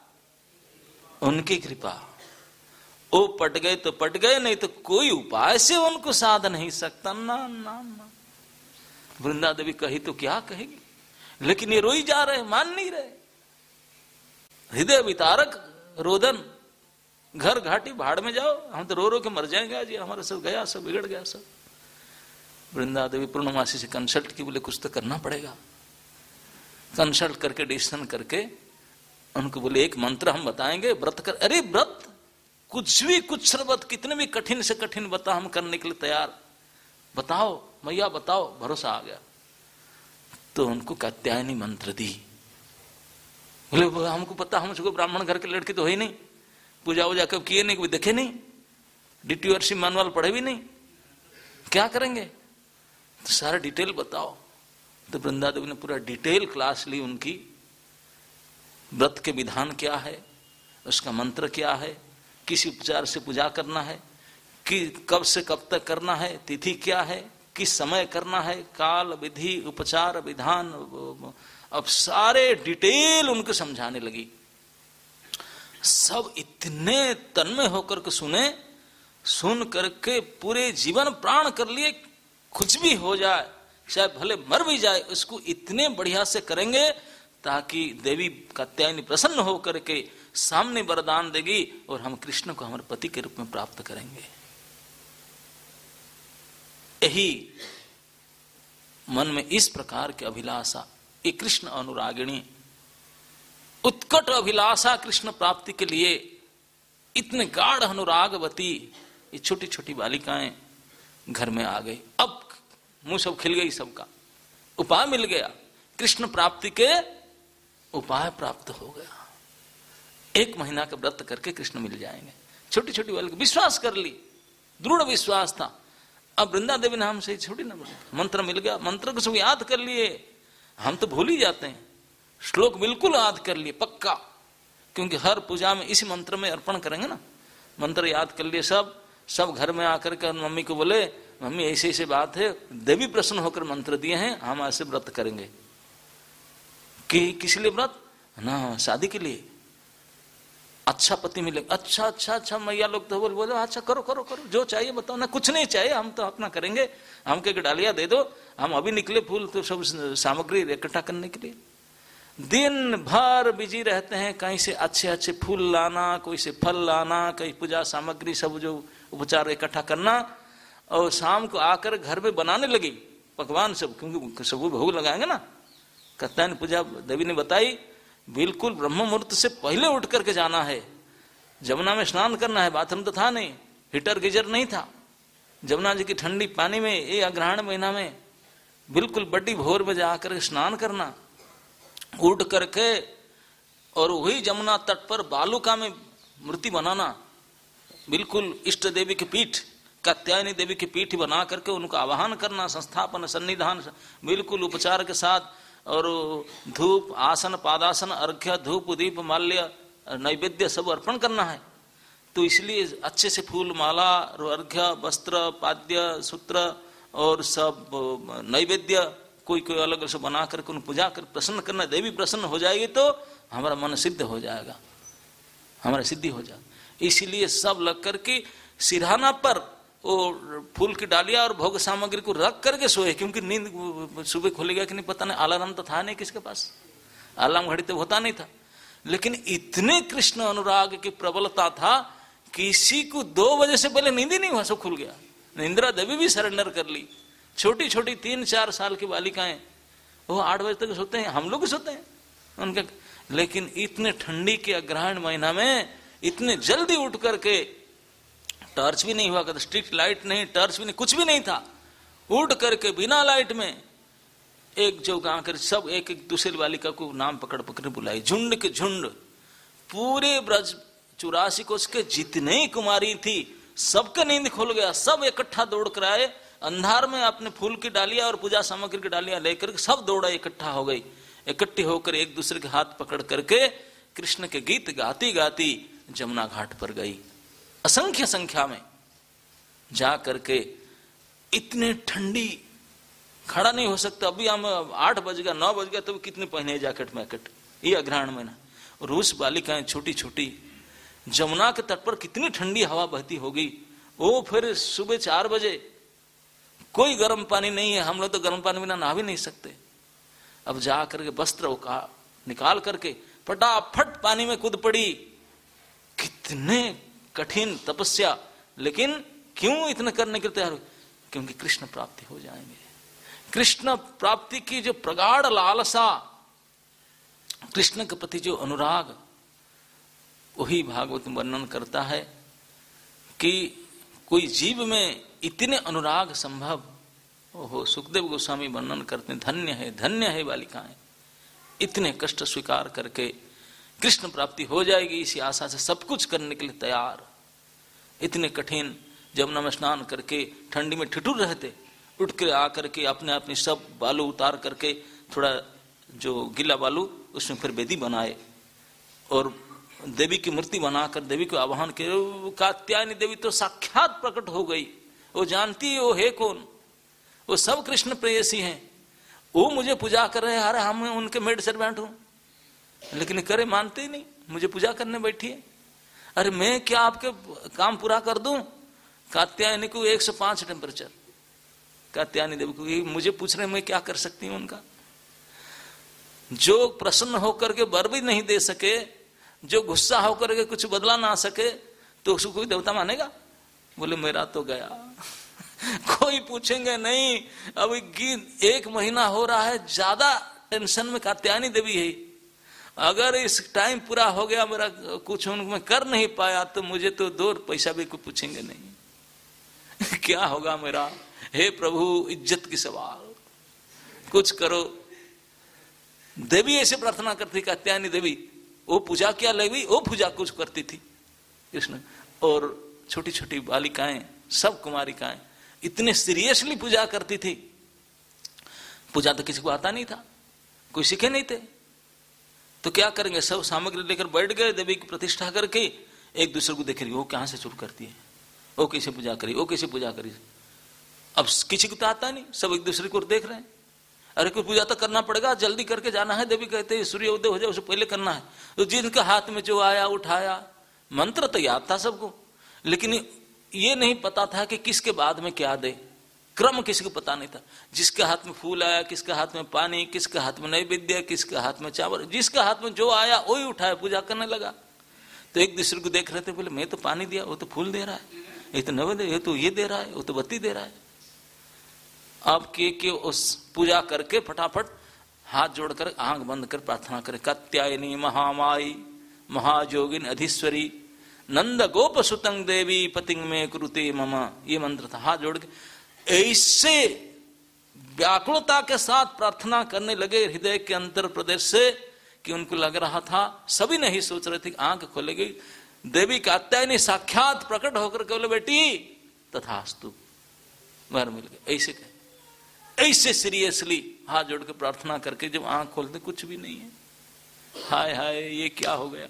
उनकी कृपा। वो पट गए तो पट गए, नहीं तो कोई उपाय से उनको साध नहीं सकता। ना ना ना। वृंदा देवी कही तो क्या कहेगी, लेकिन ये रोई जा रहे, मान नहीं रहे। हृदय वितारक रोदन, घर घाटी भाड़ में जाओ, हम तो रो रो के मर जाएंगे आज, हमारा सब गया, सब बिगड़ गया सब। वृंदा देवी पूर्णमासी से कंसल्ट की, बोले कुछ तो करना पड़ेगा। कंसल्ट करके डिसीजन करके उनको बोले एक मंत्र हम बताएंगे, व्रत कर। अरे व्रत कुछ भी, कुछ व्रत कितने भी कठिन से कठिन बता, हम करने के लिए तैयार, बताओ मैया बताओ। भरोसा आ गया तो उनको कात्यायनी मंत्र दी। बोले हमको पता, हमको ब्राह्मण घर के लड़के तो है ही नहीं, पूजा वूजा कब किए नहीं, कोई देखे नहीं, DTRC मानवाल पढ़े भी नहीं, क्या करेंगे, तो सारा डिटेल बताओ। तो वृंदा देवी ने पूरा डिटेल क्लास ली उनकी। व्रत के विधान क्या है, उसका मंत्र क्या है, किस उपचार से पूजा करना है, कि कब से कब तक करना है, तिथि क्या है, किस समय करना है, काल विधि उपचार विधान, अब सारे डिटेल उनको समझाने लगी। सब इतने तन्मय होकर के सुने, सुन करके पूरे जीवन प्राण कर लिए, कुछ भी हो जाए, चाहे भले मर भी जाए, उसको इतने बढ़िया से करेंगे ताकि देवी कात्यायनी प्रसन्न होकर के सामने वरदान देगी और हम कृष्ण को हमारे पति के रूप में प्राप्त करेंगे। यही मन में इस प्रकार की अभिलाषा, ये कृष्ण अनुरागिणी उत्कट अभिलाषा कृष्ण प्राप्ति के लिए, इतने गाढ़ अनुरागवती ये छोटी छोटी बालिकाएं घर में आ गई। अब मुंह सब खिल गई, सबका उपाय मिल गया, कृष्ण प्राप्ति के उपाय प्राप्त हो गया। 1 महीना का व्रत करके कृष्ण मिल जाएंगे। छोटी छोटी बालिका विश्वास कर ली, दृढ़ विश्वास था। अब वृंदा देवी नाम से छोटी ना मंत्र मिल गया, मंत्र को सब याद कर लिए। हम तो भूल ही जाते हैं, श्लोक बिल्कुल याद कर लिए पक्का, क्योंकि हर पूजा में इसी मंत्र में अर्पण करेंगे ना। मंत्र याद कर लिए सब घर में आकर के मम्मी को बोले, मम्मी ऐसे ऐसे बात है, देवी प्रसन्न होकर मंत्र दिए हैं, हम ऐसे व्रत करेंगे। कि किस लिए व्रत? ना शादी के लिए, अच्छा पति मिलेगा। अच्छा मैया लोग तो बोले अच्छा करो करो करो, जो चाहिए बताओ ना, कुछ नहीं चाहिए, हम तो अपना करेंगे, हमको एक डालिया दे दो, हम अभी निकले फूल तो सब सामग्री इकट्ठा करने के लिए। दिन भर बिजी रहते हैं, कहीं से अच्छे अच्छे फूल लाना, कोई से फल लाना, कहीं पूजा सामग्री सब जो उपचार इकट्ठा करना, और शाम को आकर घर में बनाने लगी पकवान सब, क्योंकि सब भोग लगाएंगे ना। कात्यायनी पूजा देवी ने बताई, बिल्कुल ब्रह्म मुहूर्त से पहले उठ करके जाना है, जमुना में स्नान करना है, बाथरूम तो था नहीं, हीटर गीजर नहीं था, जमुना जी की ठंडी पानी में ये अग्रहण महीना में बिल्कुल बड़ी भोर में जाकर स्नान करना, उठ करके और वही जमुना तट पर बालुका में मूर्ति बनाना, बिल्कुल इष्ट देवी की पीठ, कात्यायनी देवी की पीठ बना करके उनको आवाहन करना, संस्थापन सन्निधान बिल्कुल उपचार के साथ, और धूप आसन पादासन अर्घ्य धूप दीप माल्य नैवेद्य सब अर्पण करना है। तो इसलिए अच्छे से फूल माला अर्घ्य वस्त्र पाद्य सूत्र और सब नैवेद्य कोई कोई अलग से बना करके उन पूजा कर प्रसन्न करना। देवी प्रसन्न हो जाएगी तो हमारा मन सिद्ध हो जाएगा, हमारा सिद्धि हो जाएगा। इसीलिए सब लग करके सिरहाना पर वो फूल की डालियां और भोग सामग्री को रख करके सोए, क्योंकि नींद सुबह खुलेगा कि नहीं पता नहीं, अलार्म तो था नहीं किसके पास, अलार्म घड़ी तो होता नहीं था। लेकिन इतने कृष्ण अनुराग की प्रबलता था किसी को 2 बजे से पहले नींद ही नहीं हुआ, सब खुल गया। इंदिरा देवी भी सरेंडर कर ली। छोटी छोटी 3-4 साल की बालिकाएं वो 8 बजे तक सोते हैं, हम लोग भी सोते हैं उनके। लेकिन इतने ठंडी के अग्रहण महीना में इतने जल्दी उठ करके, टॉर्च भी नहीं हुआ करता, स्ट्रीट लाइट नहीं, टॉर्च भी नहीं, कुछ भी नहीं था, उठ करके बिना लाइट में एक जो गांव कर सब एक एक दूसरी बालिका को नाम पकड़ पकड़ बुलाई, झुंड के झुंड। पूरे ब्रज 84 कोस के जितने कुमारी थी सबका नींद खुल गया, सब इकट्ठा दौड़ कर आए। अंधार में अपने फूल की डालियां और पूजा सामग्री की डालियां लेकर सब दौड़ा, इकट्ठा हो गई। इकट्ठी होकर एक दूसरे के हाथ पकड़ करके कृष्ण के गीत गाती गाती जमुना घाट पर गई। असंख्य संख्या में जा करके, इतने ठंडी खड़ा नहीं हो सकता। अभी हम 8 बज गया 9 बज गया तो कितने पहने जैकेट मैकेट, ये अग्रहण महीना। रूस बालिकाएं छोटी छोटी जमुना के तट पर कितनी ठंडी हवा बहती होगी। वो फिर सुबह 4 बजे, कोई गर्म पानी नहीं है, हम लोग तो गर्म पानी बिना नहा भी नहीं सकते। अब जा करके वस्त्र का निकाल करके फटाफट पानी में कूद पड़ी। कितने कठिन तपस्या, लेकिन क्यों इतना करने के लिए तैयार हुई? क्योंकि कृष्ण प्राप्ति हो जाएंगे। कृष्ण प्राप्ति की जो प्रगाढ़ लालसा, कृष्ण के प्रति जो अनुराग, वही भागवत वर्णन करता है कि कोई जीव में इतने अनुराग संभव। ओहो, सुखदेव गोस्वामी वर्णन करते हैं, धन्य है बालिकाएं, इतने कष्ट स्वीकार करके कृष्ण प्राप्ति हो जाएगी इसी आशा से सब कुछ करने के लिए तैयार। इतने कठिन जमुना में स्नान करके ठंडी में ठिठुर रहते, उठ के आकर के अपने अपने सब बालू उतार करके, थोड़ा जो गीला बालू उसमें फिर वेदी बनाए और देवी की मूर्ति बनाकर देवी को आवाहन किया। कात्यायनी देवी तो साक्षात प्रकट हो गई। वो जानती है वो है कौन, वो सब कृष्ण प्रेयसी हैं। वो मुझे पूजा कर रहे हैं, अरे हम उनके मेड सर्वेंट हूं, लेकिन करे मानते ही नहीं, मुझे पूजा करने बैठी है। अरे मैं क्या आपके काम पूरा कर दूं? कात्यायनी को 105 टेम्परेचर, कात्यायनी देवी को मुझे पूछ रहे मैं क्या कर सकती हूं उनका? जो प्रसन्न होकर के वर भी नहीं दे सके, जो गुस्सा होकर के कुछ बदला ना सके, तो उसको कोई देवता मानेगा? बोले मेरा तो गया। कोई पूछेंगे नहीं। अभी 1 महीना हो रहा है, ज्यादा टेंशन में कात्यायनी देवी है। अगर इस टाइम पूरा हो गया, मेरा कुछ मैं कर नहीं पाया, तो मुझे तो 2 पैसा भी कोई पूछेंगे नहीं। क्या होगा मेरा? हे प्रभु, इज्जत की सवाल, कुछ करो। देवी ऐसे प्रार्थना करती, कात्यायनी देवी। वो पूजा क्या लगी, वो पूजा कुछ करती थी कृष्ण। और छोटी छोटी बालिकाएं, सब कुमारिकाएं इतने सीरियसली पूजा करती थी। पूजा तो किसी को आता नहीं था, कोई सीखे नहीं थे, तो क्या करेंगे? सब सामग्री लेकर बैठ गए, देवी की प्रतिष्ठा करके एक दूसरे को देख रही, वो कहां से शुरू करती है, वो कैसे पूजा करी, वो कैसे पूजा करी। अब किसी को तो आता नहीं, सब एक दूसरे को देख रहे हैं। अरे कोई पूजा तो करना पड़ेगा, जल्दी करके जाना है। देवी कहते हैं सूर्य उदय हो जाए उससे पहले करना है। तो जिनके हाथ में जो आया उठाया, मंत्र तो याद था सबको, लेकिन ये नहीं पता था कि किसके बाद में क्या दे, क्रम किसी को पता नहीं था। जिसके हाथ में फूल आया, किसके हाथ में पानी, किसके हाथ में नैवेद्य, किसके हाथ में चावल, जिसके हाथ में जो आया वही उठाया, पूजा करने लगा। तो एक दूसरे को देख रहे थे, बोले मैं तो पानी दिया, वो तो फूल दे रहा है, ये तो नैवेद्य, ये तो ये दे रहा है, वो तो बत्ती दे रहा है। अब के उस पूजा करके फटाफट हाथ जोड़कर आंख बंद कर प्रार्थना करे, कात्यायनी महामाई महाजोगिन अधीश्वरी नंद गोप सुतंग देवी पतिंग में कुरुते मम, ये मंत्र था। हाथ जोड़ के ऐसे व्याकुलता के साथ प्रार्थना करने लगे हृदय के अंतर प्रदेश से कि उनको लग रहा था, सभी नहीं सोच रहे थे, आंख खोले गई, देवी कात्यायनी साक्षात प्रकट होकर के बोले बेटी तथास्तु, वर मिल गए। ऐसे कहे, ऐसे सीरियसली हाथ जोड़ के प्रार्थना करके जब आंख खोलते कुछ भी नहीं है। हाय हाय, ये क्या हो गया?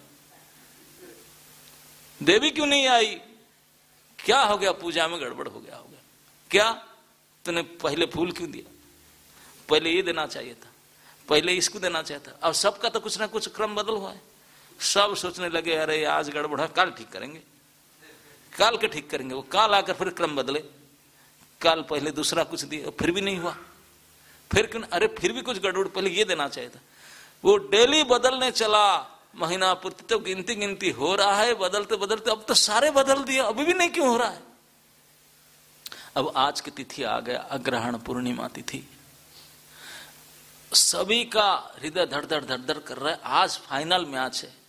देवी क्यों नहीं आई? क्या हो गया? पूजा में गड़बड़ हो गया होगा। क्या तूने पहले फूल क्यों दिया? पहले ये देना चाहिए था, पहले इसको देना चाहिए था। अब सबका तो कुछ ना कुछ क्रम बदल हुआ है। सब सोचने लगे अरे आज गड़बड़ है, कल ठीक करेंगे, कल के ठीक करेंगे। वो कल आकर फिर क्रम बदले, कल पहले दूसरा कुछ दिया, फिर भी नहीं हुआ, फिर क्यों? अरे फिर भी कुछ गड़बड़, पहले ये देना चाहिए था। वो डेली बदलने चला, महीना पूर्ति तो गिनती गिनती हो रहा है, बदलते बदलते अब तो सारे बदल दिए, अभी भी नहीं क्यों हो रहा है। अब आज की तिथि आ गया, अग्रहण पूर्णिमा तिथि, सभी का हृदय धड़ धड़ धड़ धड़ कर रहा है। आज फाइनल मैच है,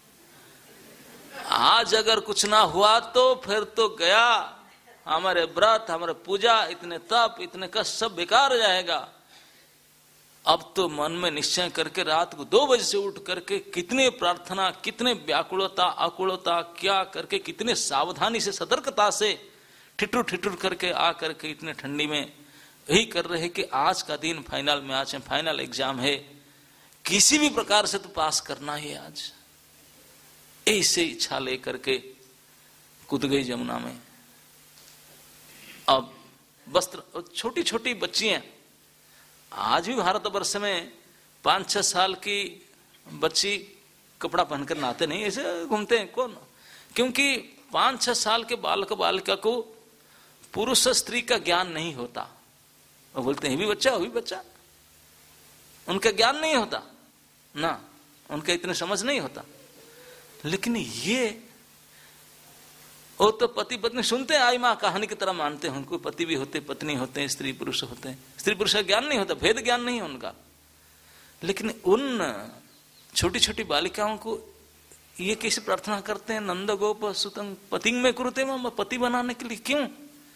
आज अगर कुछ ना हुआ तो फिर तो गया, हमारे व्रत, हमारे पूजा, इतने तप, इतने कष्ट सब बेकार हो जाएगा। अब तो मन में निश्चय करके रात को 2 बजे से उठ करके कितने प्रार्थना, कितने व्याकुलता आकुलता क्या करके, कितने सावधानी से सतर्कता से ठिठुर ठिठुर करके आ करके इतने ठंडी में यही कर रहे हैं कि आज का दिन फाइनल मैच है, फाइनल एग्जाम है, किसी भी प्रकार से तो पास करना ही आज। ऐसे इच्छा लेकर के कूद गई जमुना में। अब वस्त्र, छोटी छोटी बच्चियां, आज भी भारतवर्ष में 5-6 साल की बच्ची कपड़ा पहनकर नहाते नहीं, ऐसे घूमते हैं कौन? क्योंकि 5-6 साल के बालक बालिका को पुरुष स्त्री का ज्ञान नहीं होता। वो बोलते हैं भी बच्चा, वो भी बच्चा, उनका ज्ञान नहीं होता ना, उनका इतने समझ नहीं होता। लेकिन ये वो तो पति पत्नी सुनते हैं, आई माँ कहानी की तरह मानते हैं, उनको पति भी होते, पत्नी होते हैं, स्त्री पुरुष होते हैं, स्त्री पुरुष का ज्ञान नहीं होता, भेद ज्ञान नहीं है उनका। लेकिन उन छोटी छोटी बालिकाओं को ये कैसे प्रार्थना करते हैं, नंद गोप सुतंग पतिंग में कुरुते, पति बनाने के लिए क्यों?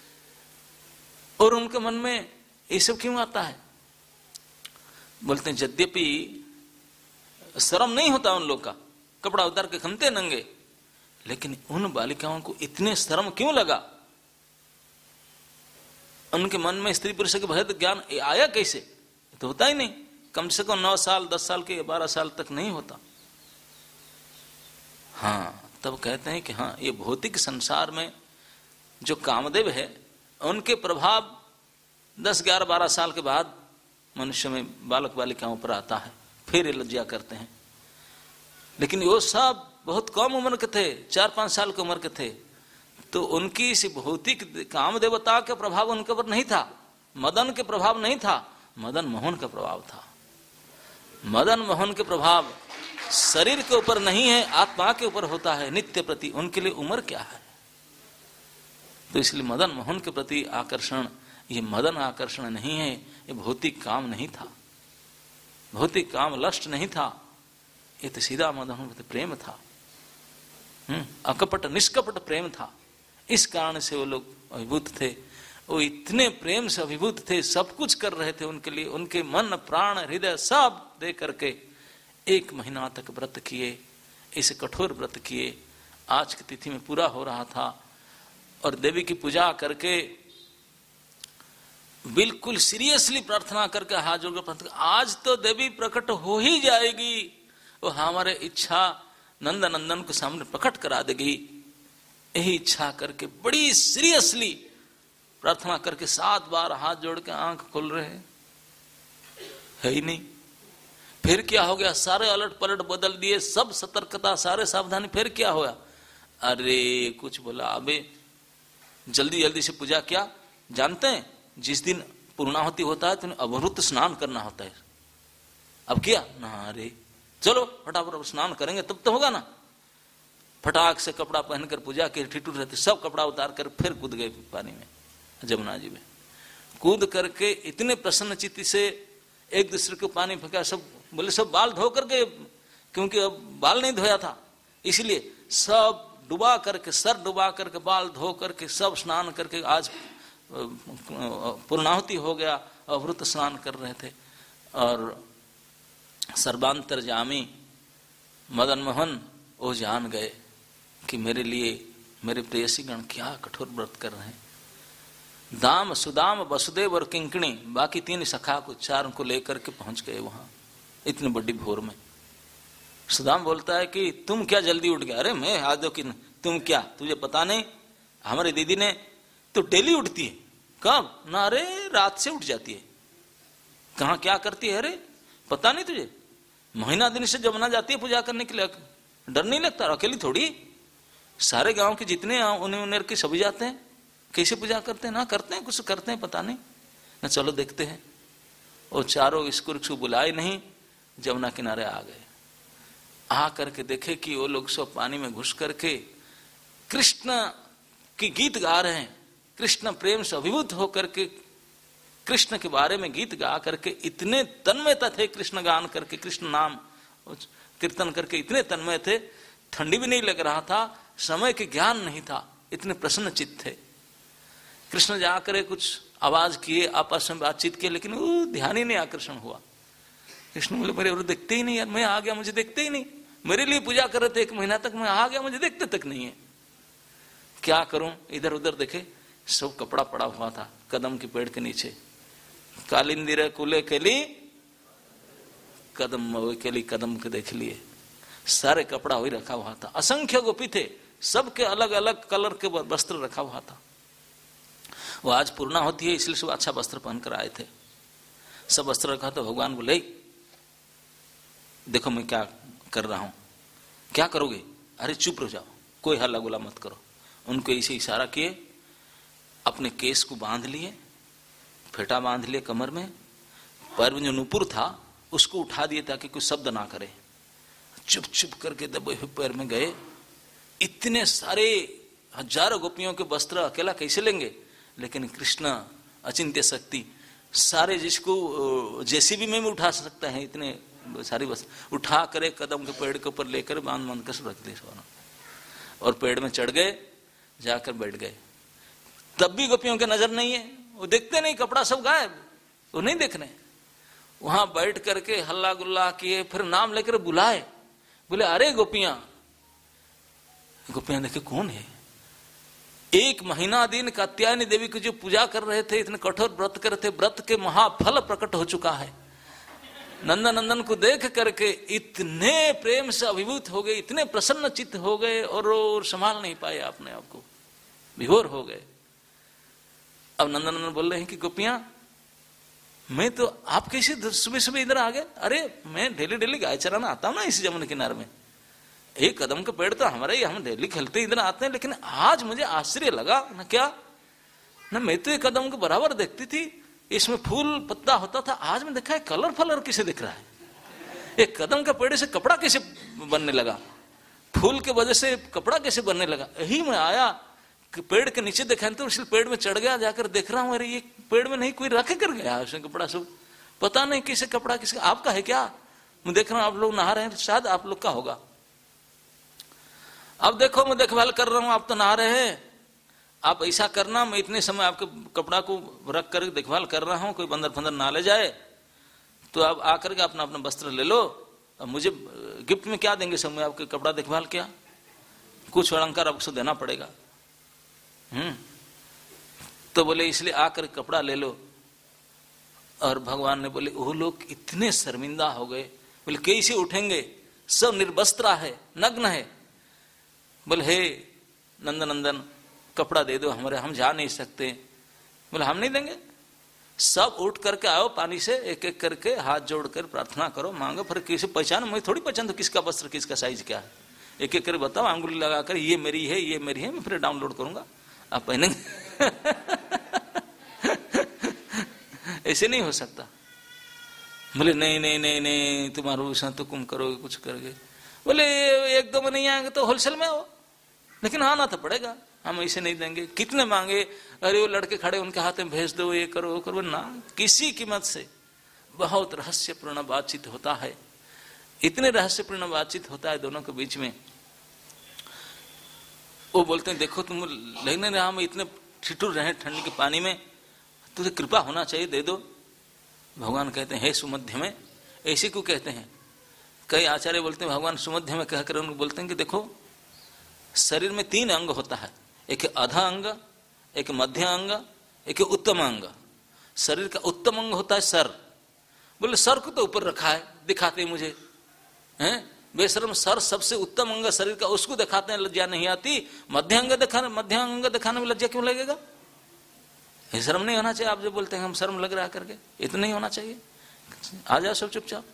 और उनके मन में ये सब क्यों आता है? बोलते हैं यद्यपि शर्म नहीं होता उन लोग का, कपड़ा उतार के घूमते नंगे, लेकिन उन बालिकाओं को इतने शर्म क्यों लगा? उनके मन में स्त्री पुरुष के भेद ज्ञान आया कैसे? तो होता ही नहीं, कम से कम 9 साल 10 साल के 12 साल तक नहीं होता। हाँ, तब कहते हैं कि हाँ, ये भौतिक संसार में जो कामदेव है उनके प्रभाव 10, 11, 12 साल के बाद मनुष्य में बालक बालिकाओं पर आता है, फिर ये लज्जा करते हैं। लेकिन वो सब बहुत कम उम्र के थे, 4-5 साल की उम्र के थे, तो उनकी इस भौतिक काम देवता का प्रभाव उनके ऊपर नहीं था, मदन के प्रभाव नहीं था, मदन मोहन का प्रभाव था। मदन मोहन के प्रभाव शरीर के ऊपर नहीं है, आत्मा के ऊपर होता है नित्य प्रति। उनके लिए उम्र क्या है? तो इसलिए मदन मोहन के प्रति आकर्षण, ये मदन आकर्षण नहीं है, ये भौतिक काम नहीं था, भौतिक काम लस्ट नहीं था, ये तो सीधा मदन प्रेम था, अकपट निष्कपट प्रेम था। इस कारण से वो लोग अभिभूत थे, वो इतने प्रेम से अभिभूत थे, सब कुछ कर रहे थे उनके लिए, उनके मन प्राण हृदय सब दे करके 1 महीना तक व्रत किए, इसे कठोर व्रत किए। आज की तिथि में पूरा हो रहा था और देवी की पूजा करके बिल्कुल सीरियसली प्रार्थना करके हाथ जोड़कर प्रार्थना, आज तो देवी प्रकट हो ही जाएगी, वो हमारे इच्छा नंद नंदन को सामने प्रकट करा देगी। यही इच्छा करके बड़ी सीरियसली प्रार्थना करके 7 बार हाथ जोड़ के आंख खोल रहे हैं, है ही नहीं। फिर क्या हो गया? सारे अलट पलट बदल दिए, सब सतर्कता, सारे सावधानी। फिर क्या हुआ? अरे कुछ बोला, अबे जल्दी जल्दी से पूजा किया। जानते हैं जिस दिन पूर्णाहुति होता है तो अवरुद्ध स्नान करना होता है। अब किया ना, अरे चलो फटाफट स्नान करेंगे तब तो होगा ना। फटाक से कपड़ा पहनकर पूजा के ठिठुर रहते, सब कपड़ा उतार कर फिर कूद गए पानी में, जमुना जी में। कूद करके इतने प्रसन्न चित्त से एक दूसरे को पानी फेंका, सब बोले सब बाल धो करके, क्योंकि अब बाल नहीं धोया था इसलिए सब डुबा करके, सर डुबा करके, बाल धो करके, सब स्नान करके आज पूर्णाहुति हो गया, अवृत स्नान कर रहे थे। और सर्वांतरजामी मदन मोहन वो जान गए कि मेरे लिए मेरे प्रेयसी गण क्या कठोर व्रत कर रहे हैं। दाम सुदाम वसुदेव और किंकणी, बाकी 3 सखा को 4 को लेकर के पहुंच गए वहां इतनी बड़ी भोर में। सुदाम बोलता है कि तुम क्या जल्दी उठ गया? अरे मैं हाथ दो कि तुम क्या, तुझे पता नहीं हमारी दीदी ने तो डेली उठती है। कब? ना, अरे रात से उठ जाती है। कहाँ क्या करती है? अरे पता नहीं तुझे? महीना दिन से जमुना जाती है पूजा करने के लिए, डर नहीं लगता? अकेली थोड़ी, सारे गांव के जितने उन्हें के सभी जाते हैं। कैसे पूजा करते हैं? ना करते हैं, कुछ करते हैं पता नहीं ना, चलो देखते हैं। और चारों इसको बुलाए नहीं, जमुना किनारे आ गए। आ करके देखे कि वो लोग सब पानी में घुस करके कृष्ण की गीत गा रहे हैं, कृष्ण प्रेम से अभिभूत होकर के कृष्ण के बारे में गीत गा करके इतने तन्मयता थे, कृष्ण गान करके, कृष्ण नाम कीर्तन करके इतने तन्मय थे, ठंडी भी नहीं लग रहा था, समय के ज्ञान नहीं था, इतने प्रसन्न चित्त थे। कृष्ण जाकर कुछ आवाज किए, आपस में बातचीत किए, लेकिन वो ध्यान ही नहीं आकर्षण हुआ। कृष्ण बोले मेरे और देखते ही नहीं यार, मैं आ गया मुझे देखते ही नहीं, मेरे लिए पूजा कर रहे थे 1 महीना तक, मैं आ गया मुझे देखते तक नहीं है, क्या करूं। इधर उधर देखे सब कपड़ा पड़ा हुआ था कदम के पेड़ के नीचे, कालिंदिर कुले केली कदम केली, कदम के देख लिए सारे कपड़ा वही रखा हुआ था। असंख्य गोपी थे, सबके अलग अलग कलर के वस्त्र रखा हुआ था। वो आज पूर्णा होती है इसलिए सब अच्छा वस्त्र पहनकर आए थे, सब वस्त्र रखा। तो भगवान बोले देखो मैं क्या कर रहा हूं, क्या करोगे, अरे चुप रह जाओ, कोई हल्ला गुला मत करो। उनको ऐसे इशारा किए, अपने केस को बांध लिए, फेटा बांध लिए कमर में, पैर में जो नुपुर था उसको उठा दिए ताकि कोई शब्द ना करे, चुप चुप करके दबे हुए पैर में गए। इतने सारे हजारों गोपियों के वस्त्र अकेला कैसे लेंगे, लेकिन कृष्ण अचिंत्य शक्ति, सारे जिसको जेसीबी में भी उठा सकता है, इतने सारी वस्त्र उठा करे कदम के पेड़ के ऊपर लेकर बांध बांध कर रख दिए और पेड़ में चढ़ गए, जाकर बैठ गए। तब भी गोपियों के नजर नहीं है, वो देखते नहीं, कपड़ा सब गायब, वो नहीं देख रहे। वहां बैठ करके हल्ला गुल्ला किए, फिर नाम लेकर बुलाए, बोले अरे गोपियां। गोपियां देखे कौन है, 1 महीना दिन कात्यायनी देवी की जो पूजा कर रहे थे, इतने कठोर व्रत कर रहे थे, व्रत के महाफल प्रकट हो चुका है। नंदन नंदन को देख करके इतने प्रेम से अभिभूत हो गए, इतने प्रसन्न चित्त हो गए और संभाल नहीं पाए अपने आप को, विभोर हो गए। अब नंदन नंदन बोल रहे हैं कि गोपियां मैं तो आप कैसे सुबह सुबह इधर आ गए, अरे मैं डेली डेली गाय चराना आता हूं ना इस जमुना किनारे में, 1 कदम का पेड़ तो हमारा ही, हम डेली खेलते इधर आते हैं, लेकिन आज मुझे आश्चर्य लगा ना, क्या ना, मैं तो 1 कदम के बराबर देखती थी, इसमें फूल पत्ता होता था, आज मैं देखा है कलर फलर कैसे दिख रहा है, 1 कदम का पेड़ से कपड़ा कैसे बनने लगा, फूल के वजह से कपड़ा कैसे बनने लगा। यही मैं आया पेड़ के नीचे देखा तो इसलिए पेड़ में चढ़ गया, जाकर देख रहा हूं अरे ये पेड़ में नहीं कोई रख कर गया उसने कपड़ा, सब पता नहीं किसे कपड़ा किसका, आपका है क्या, मैं देख रहा हूं आप लोग नहा रहे हैं, शायद आप लोग का होगा। अब देखो मैं देखभाल कर रहा हूं, आप तो नहा रहे हैं, आप ऐसा करना, मैं इतने समय आपके कपड़ा को रख कर देखभाल कर रहा हूं, कोई बंदर फंदर ना ले जाए, तो आप आकर के अपना अपना वस्त्र ले लो, अब मुझे गिफ्ट में क्या देंगे, सब में आपके कपड़ा देखभाल किया, कुछ अलंकार आपको देना पड़ेगा। तो बोले इसलिए आकर कपड़ा ले लो। और भगवान ने बोले वो लोग इतने शर्मिंदा हो गए, बोले कैसे उठेंगे, सब निर्वस्त्र है, नग्न है। बोले हे नंदन नंदन कपड़ा दे दो हमारे, हम जा नहीं सकते। बोले हम नहीं देंगे, सब उठ करके आओ, पानी से एक एक करके हाथ जोड़कर प्रार्थना करो, मांगो, फिर किसी पहचान, मैं थोड़ी पहचान तो किसका वस्त्र किसका साइज क्या है, एक एक कर बताओ, अंगुली लगाकर ये मेरी है ये मेरी है, मैं फिर डाउनलोड करूंगा, आप पहनेंगे। ऐसे नहीं हो सकता। बोले नहीं नहीं नहीं नहीं तुम्हारा तो तुम करोगे कुछ करोगे। बोले 1-2 में नहीं आएंगे तो होलसेल में हो, लेकिन आना तो पड़ेगा, हम ऐसे नहीं देंगे। कितने मांगे, अरे वो लड़के खड़े उनके हाथ में भेज दो, ये करो वो करो, ना किसी कीमत से। बहुत रहस्यपूर्ण बातचीत होता है, इतने रहस्यपूर्ण बातचीत होता है दोनों के बीच में। वो बोलते हैं देखो तुम लेने रहा, हम इतने ठिठुर रहे ठंडी के पानी में, तुझे कृपा होना चाहिए, दे दो। भगवान कहते हैं हे सुमध्य में, ऐसे क्यों कहते हैं। कई आचार्य बोलते हैं भगवान सुमध्य में कहकर उनको बोलते हैं कि देखो शरीर में 3 अंग होता है, एक अधा अंग, एक मध्य अंग, एक उत्तम अंग। शरीर का उत्तम अंग होता है सर। बोले सर को तो ऊपर रखा है, दिखाते मुझे हैं बेशरम, सर सबसे उत्तम अंग शरीर का, उसको दिखाते हैं, लज्जा नहीं आती। मध्य अंग दिखाने में लज्जा क्यों लगेगा, ये शर्म नहीं होना चाहिए। आप जो बोलते हैं हम शर्म लग रहा करके, इतना नहीं होना चाहिए, आ जाओ सब चुपचाप।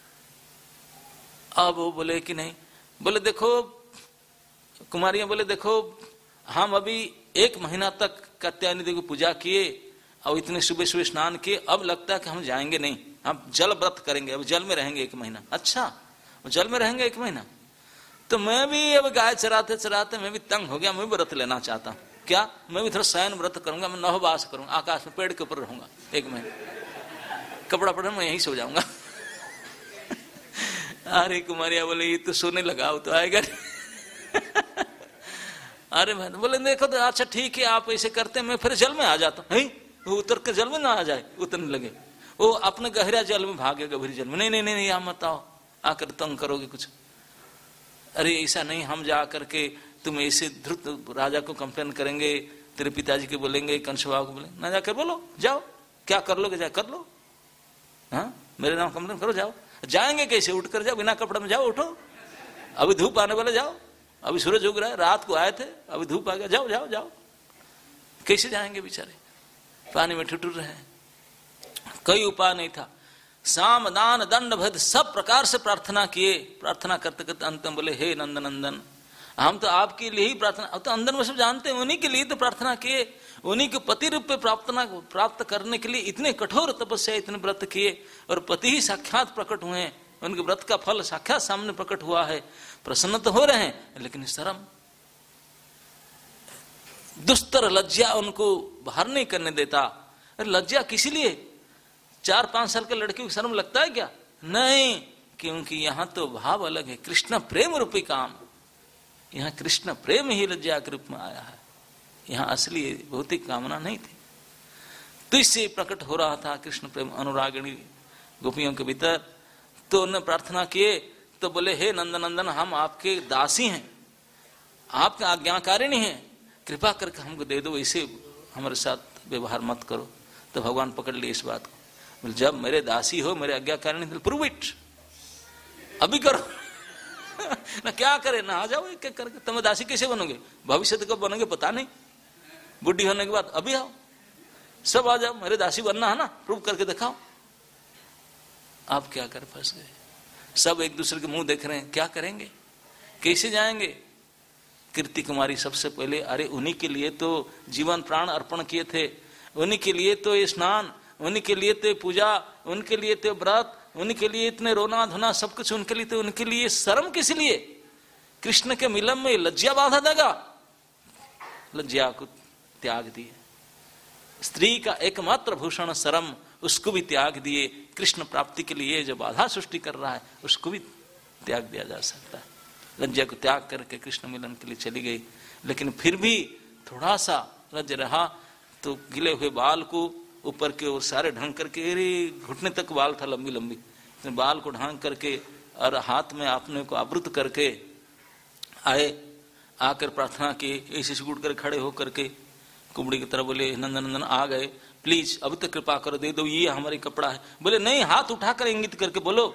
अब वो बोले कि नहीं, बोले देखो कुमारियां, बोले देखो हम अभी 1 महीना तक कात्यायनी देवी की पूजा किए और इतने सुबह सुबह स्नान किए, अब लगता है कि हम जाएंगे नहीं, हम जल व्रत करेंगे, अब जल में रहेंगे 1 महीना। अच्छा जल में रहेंगे 1 महीना। तो मैं भी अब गाय चराते चराते मैं भी तंग हो गया, मैं भी व्रत लेना चाहता हूँ। क्या? मैं भी थोड़ा शयन व्रत करूंगा, मैं नववास करूंगा, आकाश में पेड़ के ऊपर रहूंगा 1 महीना, कपड़ा पड़ा मैं यहीं सो जाऊंगा। अरे कुमारिया बोले ये तो सोने लगा, तो आएगा। अरे मैं बोले देखो तो अच्छा ठीक है, आप ऐसे करते, मैं फिर जल में आ जाता हूँ। वो उतर के जल में ना आ जाए, उतरने लगे, वो अपने गहरा जल में भागे, गभीर जल में। नहीं नहीं नहीं, यहाँ मत आओ, आकर तंग करोगे कुछ। अरे ऐसा नहीं, हम जा करके तुम ऐसे ध्रुत राजा को कंप्लेन करेंगे, तेरे पिताजी के बोलेंगे, कंसवा को बोलेंगे। ना जाकर बोलो, जाओ, क्या कर लोगे, जा कर लो, हाँ मेरे नाम कंप्लेन करो, जाओ। जाएंगे कैसे? उठ कर जाओ, बिना कपड़े में जाओ, उठो, अभी धूप आने वाले, जाओ, अभी सूरज उग रहा है, रात को आए थे, अभी धूप आ गया, जाओ जाओ जाओ। कैसे जाएंगे बेचारे, पानी में ठिठुर रहे हैं। कोई उपाय नहीं था। साम दान दंड भेद सब प्रकार से प्रार्थना किए, प्रार्थना करते करते अंत में बोले हे नंदन नंदन, हम तो आपके लिए ही प्रार्थना, अब तो अंदर में सब जानते हैं, उन्हीं के लिए तो प्रार्थना किए, उन्हीं के पति रूप में प्राप्त करने के लिए इतने कठोर तपस्या, इतने व्रत किए, और पति ही साक्षात प्रकट हुए हैं, उनके व्रत का फल साक्षात सामने प्रकट हुआ है। प्रसन्न तो हो रहे हैं, लेकिन शर्म, दुस्तर लज्जा उनको बाहर नहीं करने देता। अरे लज्जा किसी लिए? 4-5 साल के लड़के को शर्म लगता है क्या? नहीं, क्योंकि यहाँ तो भाव अलग है, कृष्ण प्रेम रूपी काम। यहाँ कृष्ण प्रेम ही लज्जा के रूप में आया है, यहाँ असली भौतिक कामना नहीं थी। तो इससे प्रकट हो रहा था कृष्ण प्रेम अनुरागिणी गोपियों के भीतर। तो उन्होंने प्रार्थना किए, तो बोले हे नंदनंदन, हम आपके दासी हैं, आपके आज्ञाकारिणी हैं, कृपा करके हमको दे दो, ऐसे हमारे साथ व्यवहार मत करो। तो भगवान पकड़ लिए इस बात को, जब मेरे दासी हो, मेरे आज्ञाकारिणी, प्रूव इट, अभी करो। ना क्या करे, ना आ जाओ एक एक करके। तुम दासी कैसे बनोगे? भविष्य तो कब बनोगे पता नहीं, बुढ़ी होने के बाद। अभी आओ, सब आ जाओ, मेरे दासी बनना है ना, प्रूव करके दिखाओ। आप क्या कर फंस गए, सब एक दूसरे के मुंह देख रहे हैं, क्या करेंगे, कैसे जाएंगे? कीर्ति कुमारी सबसे पहले, अरे उन्हीं के लिए तो जीवन प्राण अर्पण किए थे, उन्हीं के लिए तो ये स्नान, उन्हीं के लिए तो पूजा, उनके लिए तो व्रत, उनके लिए इतने रोना धोना सब कुछ उनके लिए। तो उनके लिए शर्म किस लिए? कृष्ण के मिलन में लज्जा बाधा देगा, लज्जा को त्याग दिए। स्त्री का एकमात्र भूषण शर्म, उसको भी त्याग दिए। कृष्ण प्राप्ति के लिए जो बाधा सृष्टि कर रहा है उसको भी त्याग दिया जा सकता है। लज्जा को त्याग करके कृष्ण मिलन के लिए चली गई, लेकिन फिर भी थोड़ा सा लज्जा रहा। तो गिले हुए बाल को ऊपर के ओर सारे ढंग करके, घुटने तक बाल था, लंबी लंबी, तो बाल को ढंग करके और हाथ में अपने को आवृत करके आए। आकर प्रार्थना की, ऐसे सिकुड़ कर खड़े होकर के कुबड़ी की तरह बोले नंदन नंदन आ गए, प्लीज अब तक कृपा कर दे दो, ये हमारी कपड़ा है। बोले नहीं, हाथ उठाकर इंगित करके बोलो।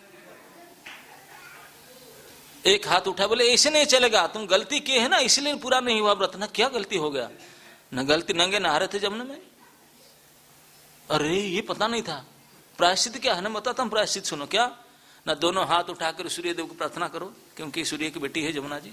एक हाथ उठा, बोले ऐसे नहीं चलेगा, तुम गलती किए है ना, इसलिए पूरा नहीं हुआ व्रत। ना क्या गलती हो गया? न गलती, नंगे नहा रहे थे जमुना में। अरे ये पता नहीं था। प्रायश्चित क्या है ना, बताता हूं प्रायश्चित, सुनो। क्या? ना दोनों हाथ उठाकर सूर्य देव को प्रार्थना करो, क्योंकि सूर्य की बेटी है जमुना जी।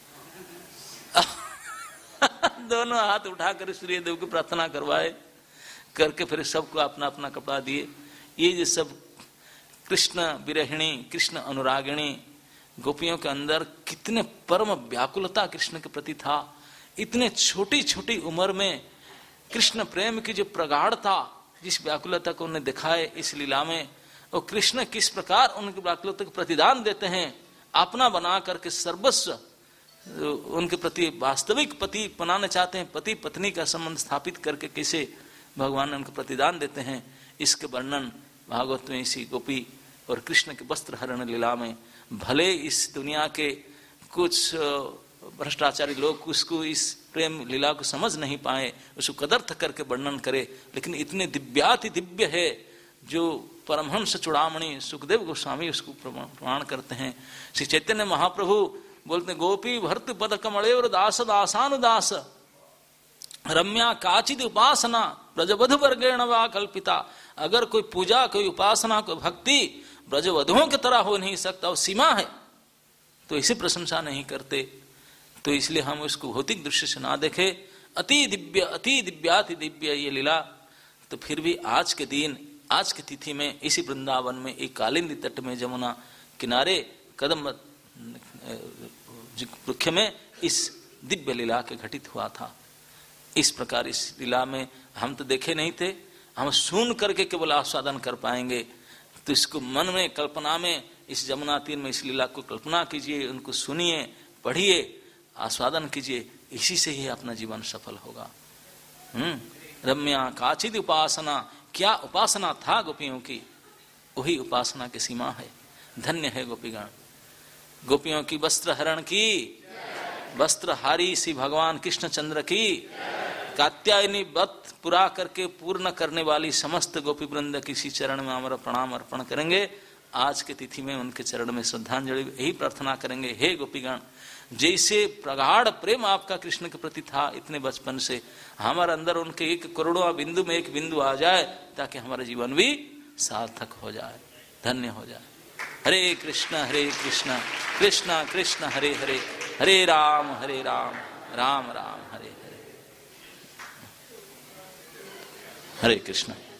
दोनों हाथ उठाकर सूर्य देव की प्रार्थना करवाए, करके फिर सबको अपना अपना कपड़ा दिए। ये जो सब कृष्ण विरहिणी, कृष्ण अनुरागिणी गोपियों के अंदर कितने परम व्याकुलता कृष्ण के प्रति था। इतने छोटी छोटी उम्र में कृष्ण प्रेम की जो प्रगाढ़ता, जिस व्याकुलता को उन्हें दिखाए इस लीला में, और कृष्ण किस प्रकार उनकी व्याकुलता को प्रतिदान देते हैं, अपना बना करके सर्वस्व उनके प्रति वास्तविक पति बनाना चाहते हैं, पति पत्नी का संबंध स्थापित करके कैसे भगवान उनको प्रतिदान देते हैं, इसके वर्णन भागवत में इसी गोपी और कृष्ण के वस्त्र हरण लीला में। भले इस दुनिया के कुछ भ्रष्टाचारी लोग उसको इस प्रेम लीला को समझ नहीं पाए, उसको कदर्थ करके वर्णन करे, लेकिन इतने दिव्याति दिव्य है जो परमहंस चूड़ामणि सुखदेव गोस्वामी उसको प्रमाण करते हैं। श्री चैतन्य महाप्रभु बोलते, गोपी भर्त पद कमलेवर दास दासानुदास रम्या काचिद उपासना ब्रजवधु वर्गेण वा कल्पिता। अगर कोई पूजा, कोई उपासना, कोई भक्ति ब्रजवधुओं की तरह हो नहीं सकता, वो सीमा है, तो इसी प्रशंसा नहीं करते। तो इसलिए हम उसको भौतिक दृश्य से ना देखे। अति दिव्य, अति दिव्याति दिव्य ये लीला। तो फिर भी आज के दिन, आज की तिथि में इसी वृंदावन में एक कालिंदी तट में जमुना किनारे कदम वृक्ष में इस दिव्य लीला के घटित हुआ था। इस प्रकार इस लीला में हम तो देखे नहीं थे, हम सुन करके केवल आस्वादन कर पाएंगे। तो इसको मन में कल्पना में इस जमुना तीर में इस लीला को कल्पना कीजिए, उनको सुनिए, पढ़िए, आस्वादन कीजिए, इसी से ही अपना जीवन सफल होगा। रम्या काचिद उपासना, क्या उपासना था गोपियों की, वही उपासना की सीमा है। धन्य है गोपीगण। गोपियों की वस्त्र हरण की, वस्त्रहारी सी भगवान कृष्णचंद्र की, कात्यायनी व्रत पूरा करके पूर्ण करने वाली समस्त गोपी वृंद किसी चरण में हमारा प्रणाम अर्पण करेंगे। आज के तिथि में उनके चरण में श्रद्धांजलि यही प्रार्थना करेंगे, हे गोपीगण, जैसे प्रगाढ़ प्रेम आपका कृष्ण के प्रति था इतने बचपन से, हमारे अंदर उनके एक करोड़ों बिंदु में एक बिंदु आ जाए ताकि हमारा जीवन भी सार्थक हो जाए, धन्य हो जाए। हरे कृष्ण कृष्ण कृष्ण हरे हरे, हरे राम राम राम हरे हरे। हरे कृष्ण।